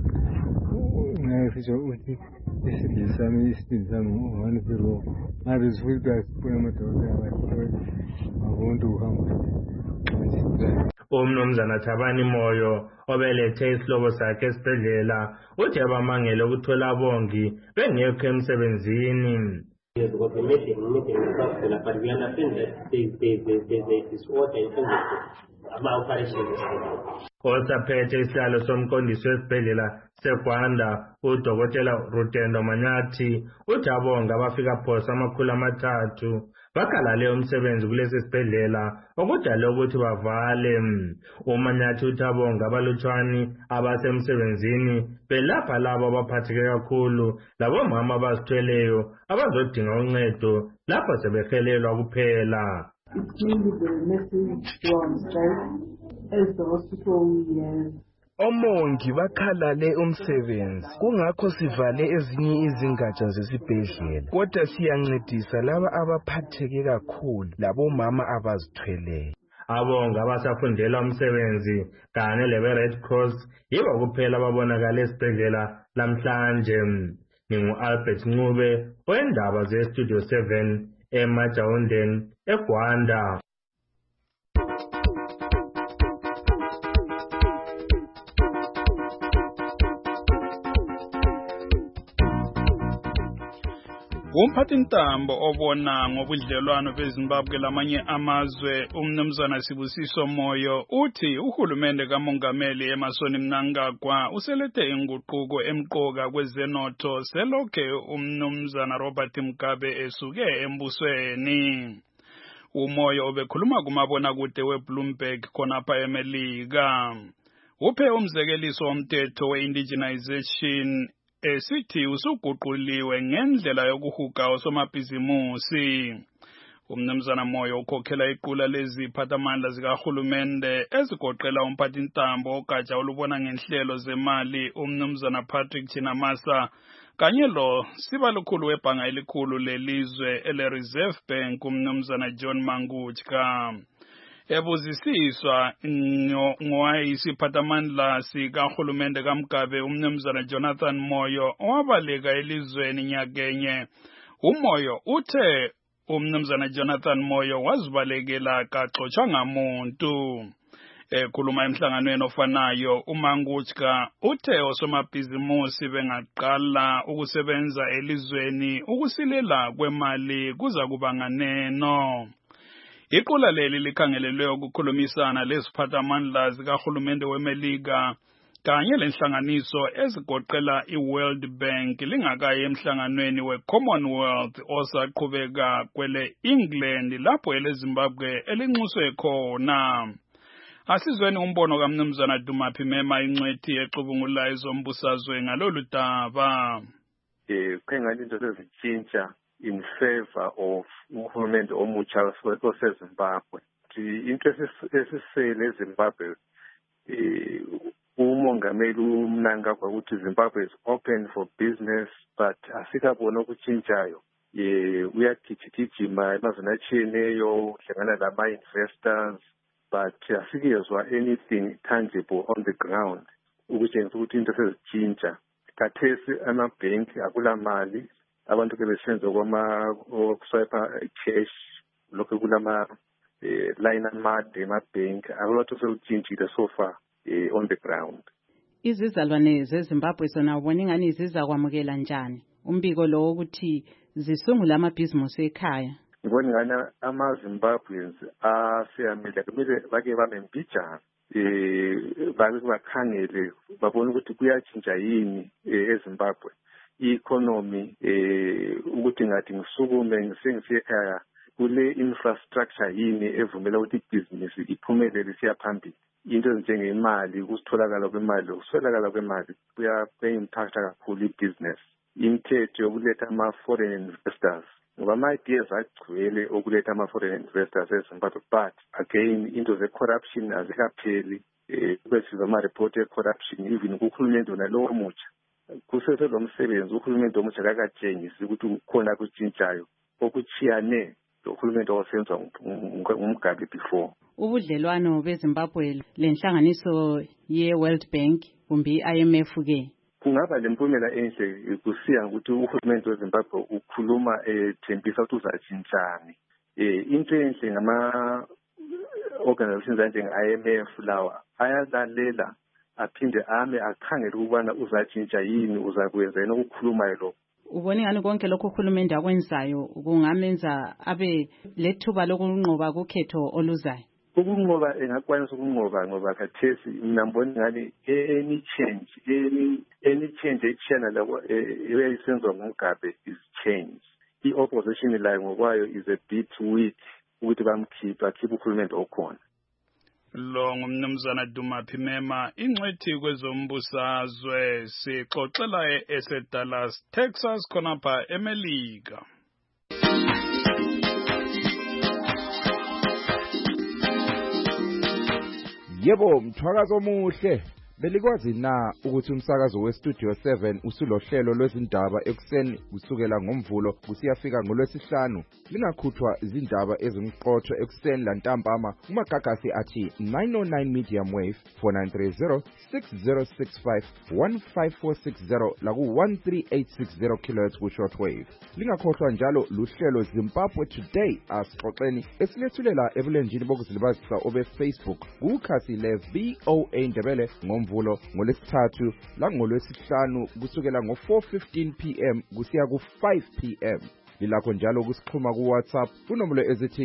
ngeke ukuthi isibindi sami ngani phero ngabe sifuthi asibona amadokotela bahlole ngabonto uhamba. Umnumzana Thabani Moyo obelethe isihlobo sakhe esibhedlela uthi abamangele ukuthola abongi bengekho emsebenzini. Because the meeting is but we understand that there's a disorder in terms of operations. Osaphethe isihlalo somqondisi wesibhedlela seGwanda udokotela Rutendo Manyathi uthi abonga abafika phosa 300 bakhalale umsebenzi kulesi sibhedlela okudala ukuthi bavale. uManyathi uthi abonga abalutshwani abasemsebenzini belapha labo abaphatheke kakhulu labomama abazithweleyo abazodinga uncedo lapho sebehelelwa kuphela. It's really the message from strike as the hospital years. Omongi bakhalale umsebenzi kungakho sivale ezinye izingatsha zesibhedlela kodwa siyancedisa laba abaphatheke kakhulu labomama abazithweleyo. Abonga abasafundela umsebenzi kanye leRed Cross yibo kuphela ababonakala esibhedlela lamhlanje. Ningu-Albert Ncube wendaba zeStudio 7 eMajawundeni eGwanda. Umphathintambo obona ngobudlelwano beZimbabwe lamanye amazwe umnumzana Sibusiso Moyo uthi uhulumende kamongameli Emmerson Mnangagwa uselethe inguquko emqoka kwezenotho selokhe umnumzana Robert Mugabe esuke embusweni. Umoyo obekhuluma kumabonakude weBloomberg khonapha eMelika. Uphe umzekeliso womthetho we-indigenization esithi usuguquliwe ngendlela yokuhuga osomabhizimusi. Umnumzana Moyo ukhokhela iqula leziphathamandla zikahulumende ezigoqela umphathintambo ogatsha olubona ngenhlelo zemali umnumzana Patrick Chinamasa kanye lo sibalukhulu webhanga elikhulu lelizwe ele-Reserve Bank umnumzana John Mangutshka. Ebuzisiswa ngoyisiphathamandla sikahulumende kaMugabe umnumzana Jonathan Moyo owabaleka elizweni nyakenye. Umoyo uthe umnumzana Jonathan Moyo wazibalekela kaxotshwa ngamuntu. Ekhuluma emhlanganweni ofanayo uMangutshka uthe osomabhizimusi bengaqala ukusebenza elizweni ukusilela kwemali kuza kuba nganeno. Iqula leli likhangelelwe ukukhulumisana leziphathamandla zikahulumende weMelika kanye lenhlanganiso ezigoqela iWorld Bank lingakayi emhlanganweni weCommonwealth osaqhubeka kwele England lapho eleZimbabwe elinxuswe khona. Asizweni umbono kaMnumzana Dumaphi Mema incwethi exubungula ezombusazwe ngalolu daba. Kwengathi into sezitshintsha in favor of uhulumende omutsha oseZimbabwe. Into esisele eZimbabwe umongameli uMnangagwa ukuthi Zimbabwe is open for business but asikabona okutshintshayo. Uyagijima emazweni atshiyeneyo hlangana lama-investors but asikezwa anything tangible on the ground ukutshengisa ukuthi into sezitshintsha. Khathesi amabhenki akula mali, abantu ke besenza okuswipa cash lokho kulama line amade emabhenki akulotho sekutshintshile so far on the ground. Izizalwane zeZimbabwe zona ubona ingani iziza kwamukela njani umbiko lo wokuthi zisungula amabhizinisi ekhaya? Ngibona ingani ama-Zimbabweans aseyamile kumele bake bamembijana bake bakhangele babone ukuthi kuyatshintsha yini eZimbabwe i-economy ukuthi ngathi ngisukume ngisengisiye ekhaya kule infrastructure yini evumela ukuthi ibhizinisi iphumelele siya phambili. Into ezinjengemali, ukusitholakala kwemali, ukuswelakala kwemali kuya-impacta kakhulu ibhizinesi. Imithetho yokuletha ama-foreign investors ngoba ama-ideas agcwele okuletha ama-foreign investors eZimbabwe but again into ze-corruption azikapheli. Kube siza ama-report e-corruption even kuhulumende nalowo mutsha kuseselo msebenzi uhulumende omutsha kakatshengisi ukuthi ukhona kutshintshayo okuchiyanelohulumende owasenza umgabe before. Ubudlelwano beZimbabwe lenhlanganiso ye-World Bank kumbe i-IMF ke kungaba lempumela enhle kusiya ukuthi uhulumende weZimbabwe ukhuluma ethembisa ukuthi uzatshintshani. Into enhle ngama organizations njenge-IMF lawa ayalalela aphinde ame akhangele ukubana uzatshintsha yini, uzakwenza yini okukhulumayo lo. Ubone ngani konke lokho uhulumende akwenzayo kungamenza abe lethuba lokunqoba kukhetho oluzayo? Ukunqoba engakwanisa ukunqoba ngoba khathesi mina ngibona ngani any change echiyana labo eyayisenziwa nguMgabe is change. I-opposition layo ngokwayo is a bit weak ukuthi bakhiphe uhulumende okhona. Lo ngumnumzana Duma Phimema ingcwethi kwezombusazwe sixoxela eSdallas, Texas khonapha eMelika. Yebo, mthwakazo omuhle. Belikwazi na ukuthi umsakazo weStudio 7 usulohlelo lwezindaba ekuseni kusukela ngomvulo kusiyafika ngolwesihlanu lingakhuthwa izindaba ezimqotho ekuseni lantambama umagagasi athi 909 medium wave 4930 6065 15460 laku 13860 kHz ku shortwave. Lingakhohlwa njalo luhlelo Zimbabwe Today asixoxeni esilethulela ebulenjini bokuzilibazisa obe Facebook kukhasi le VOA Ndebele ngomvulo ngolesithathu la ngolwesihlanu kusukela ngo4:15 PM kusiya ku5 PM. Lilakho njalo kusixhuma ku WhatsApp kunombolo ezithi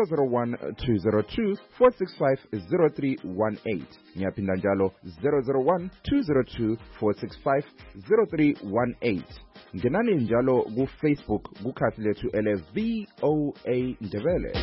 001-202-465-0318 ngiyaphinda njalo 001-202-465-0318. Ngenani njalo ku Facebook kukhasi lethu ele VOA Ndebele.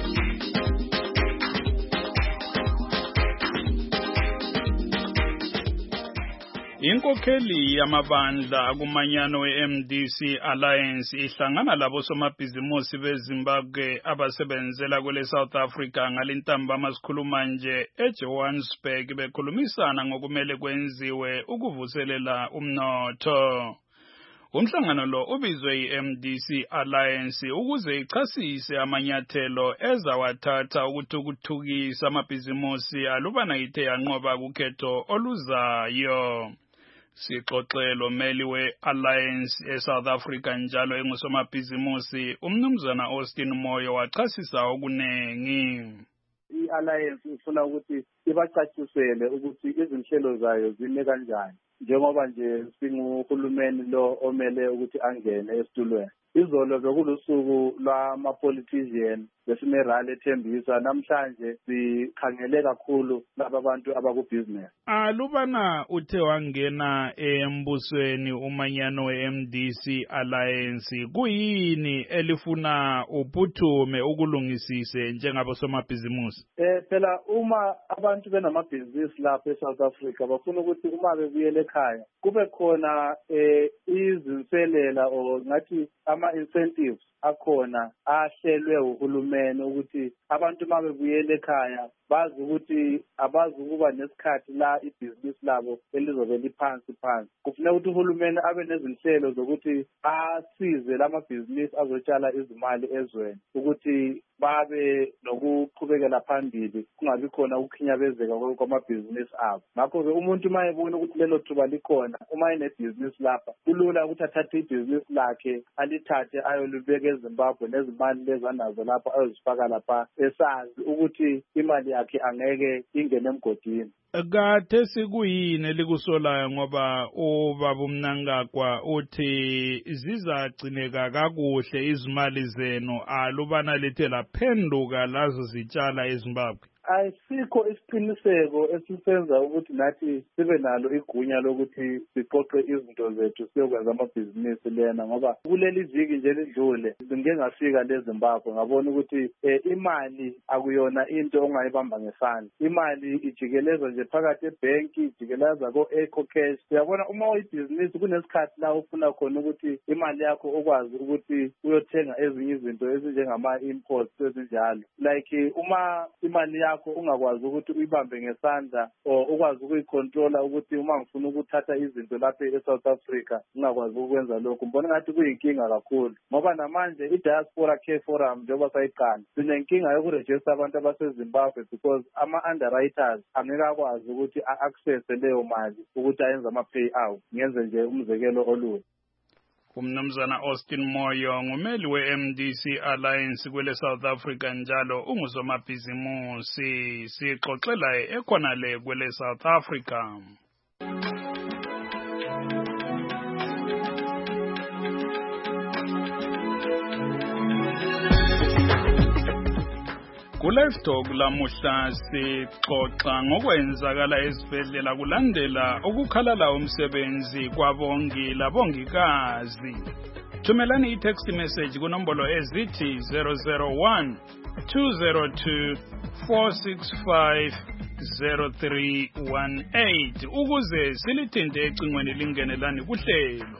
Inkokheli yamabandla akumanyano we-MDC Alliance ihlangana labo somabhizimusi beZimbabwe abasebenzela kwele South Africa ngalintambama sikhuluma nje eJohannesburg bekhulumisana ngokumele kwenziwe ukuvuselela umnotho. Umhlangano lo ubizwe i-MDC Alliance ukuze ichasise amanyathelo ezawathatha ukuthuthukisa amabhizimusi alubana ithe yanqoba kukhetho oluzayo. Sixoxelo meli we-Alliance eSouth Africa njalo engusomabhizimusi umnumzana Austin Moyo wachasisa okunengi. I-Alliance ifuna ukuthi ibacacisele ukuthi izinhlelo zayo zime kanjani njengoba nje singuhulumeni lo omele ukuthi angene esitulweni. Izolo bekulusuku lwama-politician besinerally ethembisa namhlanje sikhangele kakhulu laba bantu abakubhizinesi. Alubana uthe wangena embusweni umanyano we-MDC Alliance kuyini elifuna uphuthume ukulungisise njengabosomabhizimusi? Phela uma abantu benamabhizinisi lapha eSouth Africa bafuna ukuthi uma bebuyele ekhaya kube khona izinselela or ngathi ama-incentives akhona ahlelwe uhulumeni ukuthi abantu uma bebuyele ekhaya bazi ukuthi abazi ukuba nesikhathi la ibhizinisi labo elizobe liphansi kufuneka ukuthi uhulumeni abe nezinhlelo zokuthi asize lamabhizinisi azotshala izimali ezweni ukuthi babe nokuqhubekela phambili kungabi khona ukukhinyabezeka kwamabhizinisi abo. Ngakho-ke umuntu uma ebona ukuthi lelo thuba likhona, uma enebhizinisi lapha kulula ukuthi athathe ibhizinisi lakhe alithathe ayolibeka eZimbabwe nezimali lezi anazo lapha ayozifaka lapha esazi ukuthi imali yakhe angeke ingene emgodini. Kade sikuyini elikusolayo ngoba ubaba uMnangagwa uthi zizagcineka kakuhle izimali zenu alubana lethe laphenduka lazo zitshala eZimbabwe? Ayisikho isiqiniseko esisenza ukuthi nathi sibe nalo igunya lokuthi siqoqe izinto zethu siyokwenza amabhizinisi lena, ngoba kuleli viki nje lidlule ngike ngafika leZimbabwe ngabona ukuthi imali akuyona into ongayibamba ngesandla. Imali ijikeleza nje phakathi ebhenki, ijikeleza ko-Eco Cash. Uyabona uma uyibhizinisi kunesikhathi la ufuna khona ukuthi imali yakho ukwazi ukuthi uyothenga ezinye izinto ezinjengama-imports ezinjalo, like uma imali yakho ungakwazi ukuthi uyibambe ngesandla or ukwazi ukuyicontrola ukuthi uma ngifuna ukuthatha izinto lapha eSouth Africa ungakwazi ukwenza lokho. Mbona ngathi kuyinkinga kakhulu ngoba namanje iDiaspora Care Forum njengoba sayiqala sinenkinga yokuregister abantu abaseZimbabwe because ama-underwriters angeke akwazi ukuthi a-access leyo mali ukuthi ayenze ama-payout. Ngenze nje umzekelo olula. Umnumzana Austin Moyo ngumeli we-MDC Alliance kwele South Africa njalo ungusomabhizimusi sixoxela ekhona le kwele South Africa. Ku-Live Talk lamuhla sixoxa ngokwenzakala ezibhedlela kulandela ukukhalala umsebenzi kwabongi labongikazi. Thumelani i-text message kunombolo ezithi 001 202 465 0318 ukuze silithinte ecingweni lingenelani kuhlelo.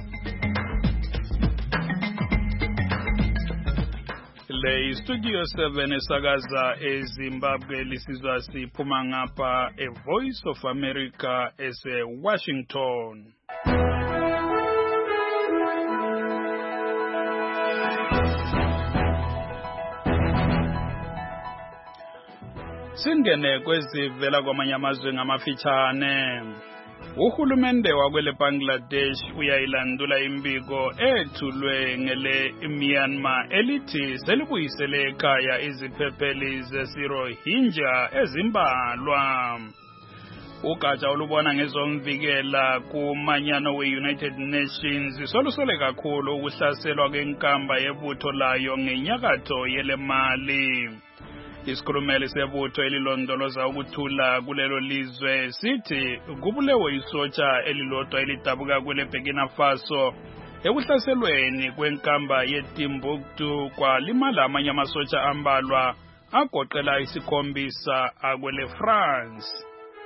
Le Studio 7 esakaza eZimbabwe lisizwa siphuma ngapha Voice of America ese-Washington. Singene kwezivela kwamanye amazwe ngamafitshane. Uhulumende wakwele Bangladesh uyayilandula imbiko ethulwe ngele Myanmar elithi selibuyisele ekhaya iziphepheli zesiRohingya ezimbalwa. Ugatsha olubona ngezomvikela kumanyano we-United Nations solusole kakhulu ukuhlaselwa kwenkamba yebutho layo ngenyakatho yele Mali. Isikhulumeli sebutho elilondoloza ukuthula kulelo lizwe sithi kubulewe isotsha elilodwa elidabuka kwele Burkina Faso ekuhlaselweni kwenkamba yeTimbuktu kwalimala amanye amasotsha ambalwa agoqela isikhombisa akwele France.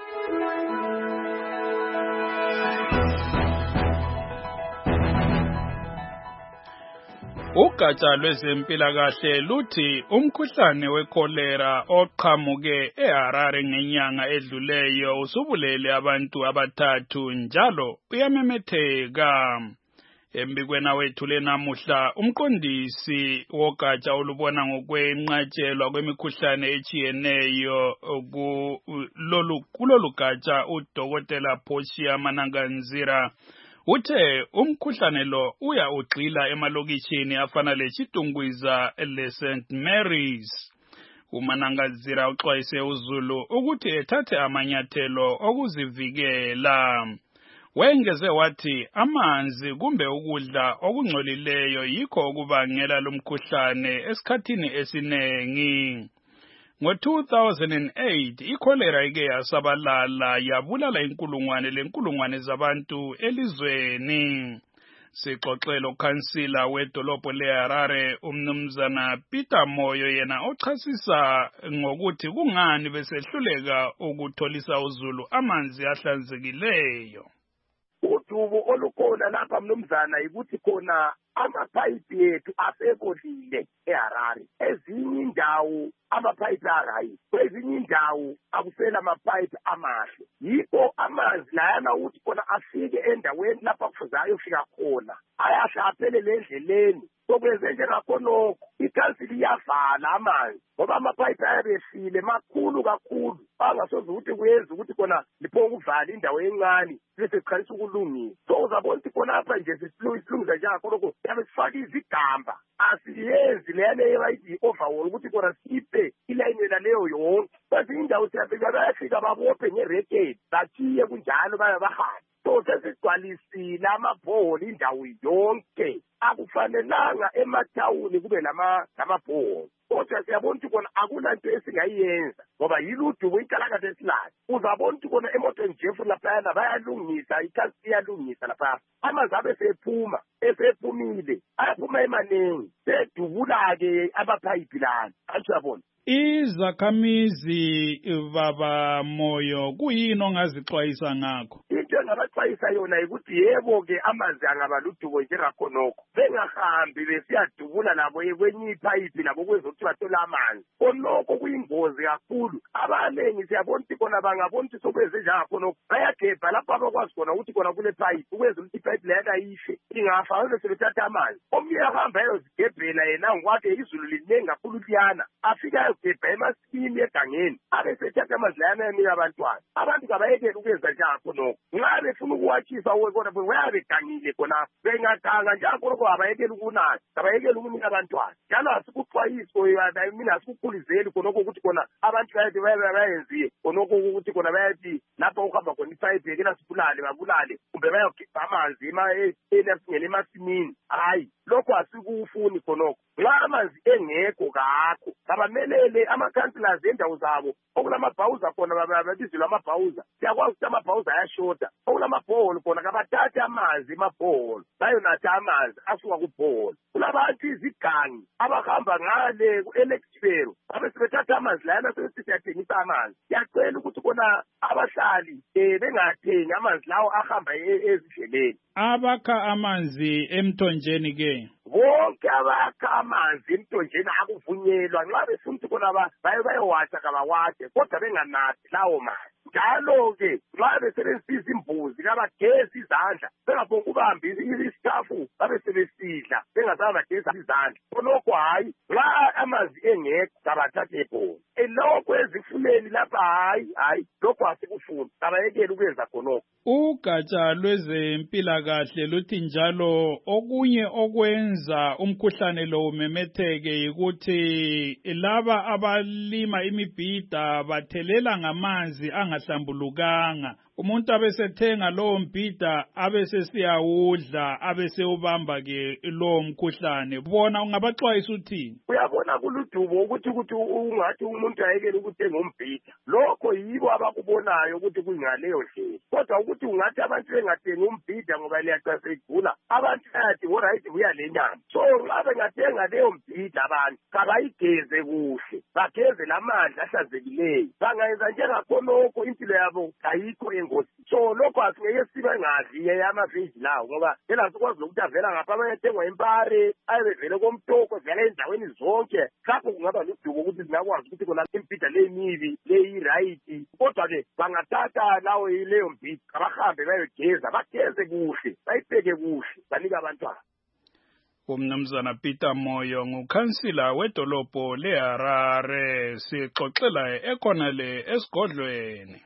Ugatsha lwezempilakahle luthi umkhuhlane wekholera oqhamuke eHarare ngenyanga edluleyo usubulele abantu abathathu njalo uyamemetheka. Embikweni wethule namuhla umqondisi wogatsha olubona ngokwenqatshelwa kwemikhuhlane echiyeneyo kulolu gatsha uDokotela Portia Mananganzira uthe umkhuhlane lo uya ugxila emalokishini afana leChitungwiza leSt Mary's. uManangazira uxwayise uZulu ukuthi ethathe amanyathelo okuzivikela. Wengeze wathi amanzi kumbe ukudla okungcolileyo yikho okubangela lumkhuhlane esikhathini esinengi. Ngo-2008 ikholera ike yasabalala yabulala inkulungwane zabantu elizweni. Sixoxela ukhansila wedolobho leHarare umnumzana Peter Moyo yena ochasisa ngokuthi kungani besehluleka ukutholisa uZulu amanzi ahlanzekileyo. udubo olukhona lapha mnumzana yikuthi khona amapayipi ethu asebolile eHarare. Ezinye indawo amapayipi arayi, kwezinye indawo akusela amapayipi amahle. Yikho amanzi layana ukuthi khona afike endaweni lapha kufuze ayofika khona ayahlaphele lendleleni. Sokwenze njengakhonokho ikhansili iyavala amanzi ngoba amapayipi ayabefile makhulu kakhulu angasoze ukuthi kuyenza ukuthi khona liphonga ukuvala indawo encane bese siqalisa ukulungisa. So uzabona ukuthi khona apha nje sisilungisa njengakhonokho yabe sifaka izigamba asiyenzi leyana ebayithi overall ukuthi khona siphe ilayinela leyo yonke. Bese indawo siyafika bayafika babophe ngerekedi bathiye kunjalo bayabahambe. So sesigcwalisile amabhoholi indawo yonke. Akufanelanga emathawuni kube lamabhoholi. Kodwa siyabona ukuthi khona akulanto esingayenza ngoba yiludubo inkalakatha esilayo. Uzabona ukuthi khona emotweni jefu laphayana bayalungisa, ikhansili iyalungisa lapha. Amanzi abe esephumile, ayaphuma emaningi. Sedubula-ke amapayipi lana. Ayisiyabona. Izakhamizi baba Moyo kuyini ongazixwayisa ngakho? Into engabaxwayisa yona ukuthi yebo-ke amanzi angaba ludubo njengakhonokho. Bengahambi besiyadubula labo kwenye ipayipi labo kwezokuthi bathola amanzi. Khonokho kuyingozi kakhulu. Abaningi siyabona ukuthi khona bangabona ukuthi sokwenze njengakhonokho bayagebha lapho abakwazi khona ukuthi khona kule payipi ukwenza ukuthi ipayipi leyana ishe ingafa bese sebethatha amanzi. Omunye ahamba ayozigebhela yena ngokwakhe izulu liningi kakhulu liyana afika ayogebha emasimini egangeni abesethatha amanzi layana yanika abantwana. Abantu kabayekele ukwenza njengakhonokho. Nxa befuna ukuwatshisa kona bayabegangile khona bengaganga njengakhonokho abayekele ukunatha abayekele ukunika abantwana. Njalo asikuxwayiso mina asikukhulizeli khonokho ukuthi khona abantu bayenziye khonokho ukuthi khona bayathi lapho ukuhamba khona ipayipi yekela sibulale babulale kumbe bayogebha amanzi enasingene emasimini. Hayi, lokho asikufuni khonokho. Nxa amanzi engekho kakho kabamelele amakhanselazi endawo zabo okulamabhawuza khona babizelwe amabhawuza. Siyakwazi ukuthi amabhawuza ayashota. Okulamabhoholi khona kabathathe amanzi emabhoholi bayonatha amanzi asuka kubhoholi. Kulabantu izigangi abahamba ngale ku-Electibero abesebethatha amanzi layana sesiyathengisa amanzi. Siyacela ukuthi khona abahlali bengathengi amanzi lawo ahamba ezindleleni. Abakha amanzi emthonjeni ke bonke abakha amanzi emthonjeni akuvunyelwa. Nxa befuna ukuthi khona bayowatha kabawathe kodwa benganathi lawo manzi. Njalo-ke nxa besebenzisa imbuzi kabagezi izandla bengabonga ukubamba isitafu babe sebesidla bengazange bageza izandla. Khonokho hayi, nxa amanzi engekho kabathathe ebhola lokho ezifuleni lapha hayi lokho asikufuni kabayekele ukwenza khonokho. Ugatsha lwezempilakahle luthi njalo okunye okwenza umkhuhlane lo umemetheke yikuthi laba abalima imibhida bathelela ngamanzi angahlambulukanga. Umuntu abesethenga lowo mbhida abesesiyawudla abesewubamba ke lowo mkhuhlane. Bona ungabaxwayisa uthini? Uyabona kuludubo ukuthi ungathi umuntu ayekele ukuthenga umbhida. Lokho yibo abakubonayo ukuthi kuyingaleyo ndlela. Kodwa ukuthi ungathi abantu bengathenga umbhida ngoba liyaqasa igula abantu bayathi alright buya lenyama. So nxa bengathenga leyo mbhida abantu kabayigeze kuhle bageze lamanzi ahlanzekileyo. Bangayenza njengakhonokho impilo yabo ayikho engozi. So lokho asingeke sibe ngadli amaveji lawo ngoba phela sikwazi ukuthi avela ngapha amayethengwa empare ayebevele komtoko vele endaweni zonke. Lapho kungaba ludubo ukuthi singakwazi ukuthi khona imbhida lemibi leyi-right. Kodwa-ke bangathatha lawo leyo mbhida abahambe bayogeza bageze kuhle bayibeke kuhle banike abantwana. Umnumzana Peter Moyo ngukhansila wedolobho leHarare sixoxela ekhonale esigodlweni.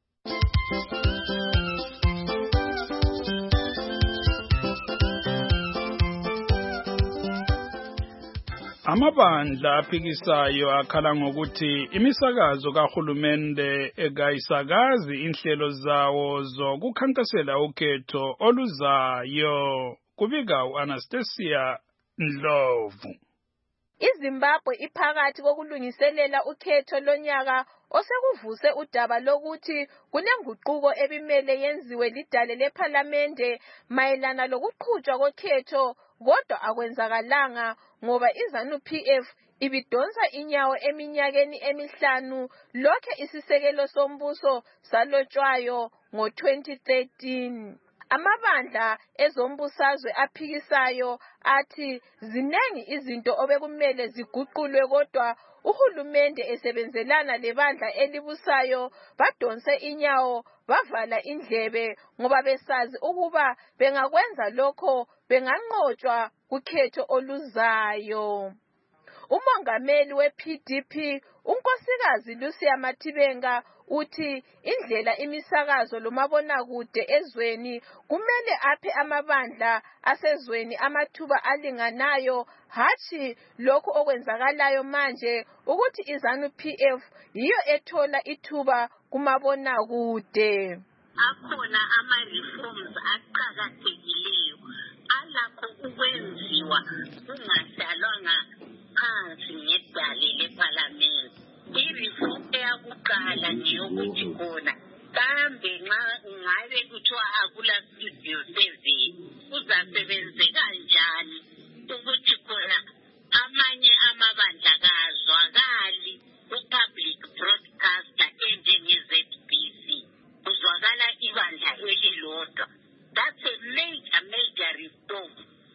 Amabandla aphikisayo akhala ngokuthi imisakazo kahulumende ekayisakazi inhlelo zawo zokukhankasela ukhetho oluzayo. Kubika uAnastasia Ndlovu. iZimbabwe iphakathi kokulungiselela ukhetho lonyaka osekuvuse udaba lokuthi kunenguquko ebimele yenziwe lidale lephalamende mayelana lokuqhutshwa kokhetho kodwa akwenzakalanga ngoba iZANU-PF ibidonsa inyawo eminyakeni emihlanu lokhe isisekelo sombuso salotshwayo ngo-2013. Amabandla ezombusazwe aphikisayo athi zinengi izinto obekumele ziguqulwe kodwa uhulumende esebenzelana lebandla elibusayo badonse inyawo bavala indlebe ngoba besazi ukuba bengakwenza lokho benganqotshwa kukhetho oluzayo. Umongameli we-PDP unkosikazi Lucia Matibenga uthi indlela imisakazo lomabonakude ezweni kumele aphe amabandla asezweni amathuba alinganayo hatshi lokhu okwenzakalayo manje ukuthi iZANU-PF yiyo ethola ithuba kumabonakude. Akhona ama-reforms aqhakathekileyo alakho ukwenziwa kungadalwanga phansi ngedale lePhalamende. I-reform eyakuqala ngeyokuthi khona kambe ngabe kuthiwa akula studio 7 kuzasebenzeka kanjani ukuthi khona amanye amabandla kazwakali ku-public broadcaster enjenge-ZBC kuzwakala ibandla elilodwa. That's a major reform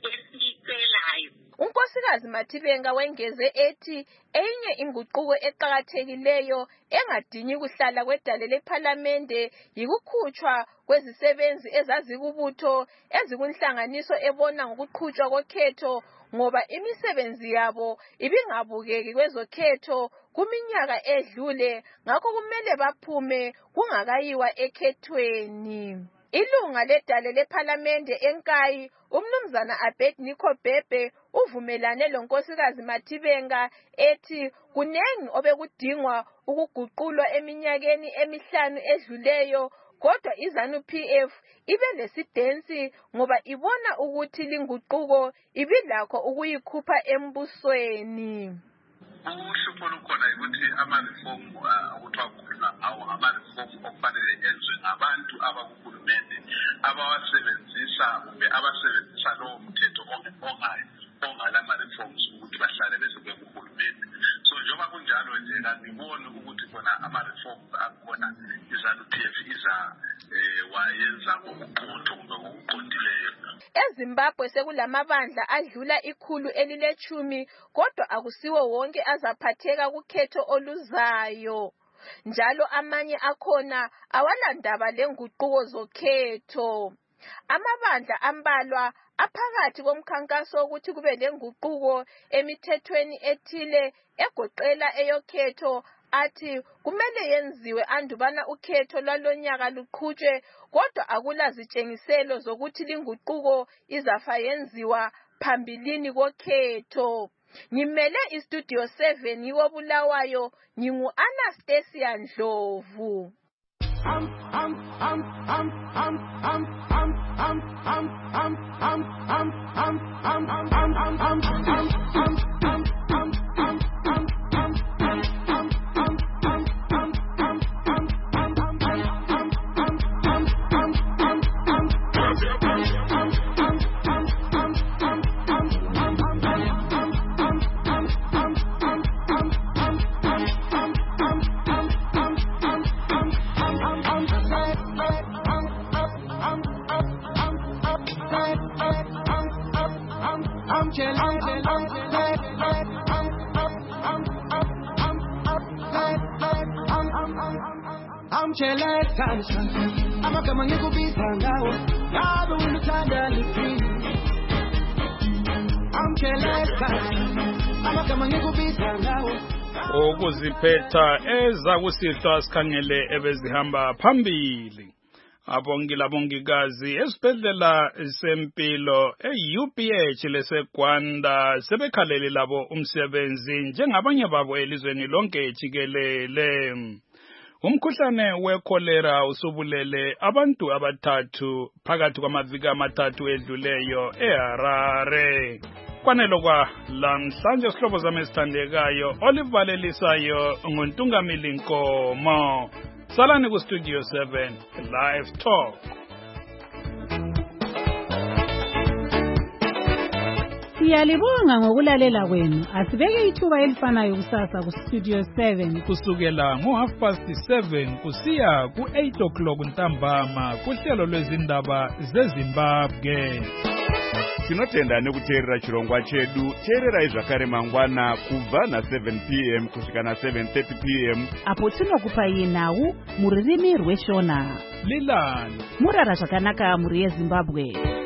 esiyicelayo. Unkosikazi Matibenga wengeze ethi enye inguquko eqhakathekileyo engadinyi kuhlala kwedale lePhalamende yikukhutshwa kwezisebenzi ezazikubutho ezikunhlanganiso ebona ngokuqhutshwa kokhetho ngoba imisebenzi yabo ibingabukeki kwezokhetho kuminyaka edlule ngakho kumele baphume kungakayiwa ekhethweni. Ilunga ledale lePhalamende eNkayi umnumzana Abednego Bhebhe uvumelane lonkosikazi Matibenga ethi kunengi obekudingwa ukuguqulwa eminyakeni emihlanu edluleyo kodwa iZANU-PF ibe lesidensi ngoba ibona ukuthi linguquko ibilakho ukuyikhupha embusweni. Uhlupho lukhona ukuthi ama-reform okuthiwa kukhulunywa ngawo ama-reform okufanele enziwe ngabantu abakuhulumende abawasebenzisa kumbe abasebenzisa lowo mthetho ongalama-reforms ukuthi bahlale besekuhulumende. So njengoba kunjalo nje kangiboni ukuthi khona ama-reforms akhona iZANU-PF wayenza ngokuqotho kumbe ngokuqondileyo. EZimbabwe sekulamabandla adlula 110 kodwa akusiwo wonke azaphatheka kukhetho oluzayo. Njalo amanye akhona awalandaba lenguquko zokhetho. Amabandla ambalwa aphakathi komkhankaso ukuthi kube lenguquko emithethweni ethile egoqela eyokhetho athi kumele yenziwe andubana ukhetho lwalonyaka luqhutshwe kodwa akulazitshengiselo zokuthi linguquko izafa yenziwa phambilini kokhetho. Ngimele iStudio 7 yiwobulawayo ngingu-Anastasia Ndlovu. Ukuziphetha ezakusihlwa sikhangele ebezihamba phambili. Abongikazi esibhedlela sempilo e-UPH leseGwanda sebekhalele labo umsebenzi njengabanye babo elizweni lonke jikelele. Umkhuhlane wekholera usubulele abantu abathathu phakathi kwamaviki amathathu edluleyo eHarare. Kwanelo kwa lamhlanje sihlobo zami esithandekayo olivalelisayo nguNtungamili Nkomo. Salani ku Studio 7 Live Talk. Siyalibonga ngokulalela kwenu. Asibeke ithuba elifanayo kusasa ku Studio 7 kusukela ngo7:30 kusiya ku8 ntambama kuhlelo lwezindaba zeZimbabwe. Tinotenda nekuteerera chirongwa chedu. Teererai zvakare mangwana kubva na7 p.m. kusvika na7:30 p.m. apo tinokupai nhau muririmi rweshona. Lilani murara zvakanaka muri yeZimbabwe.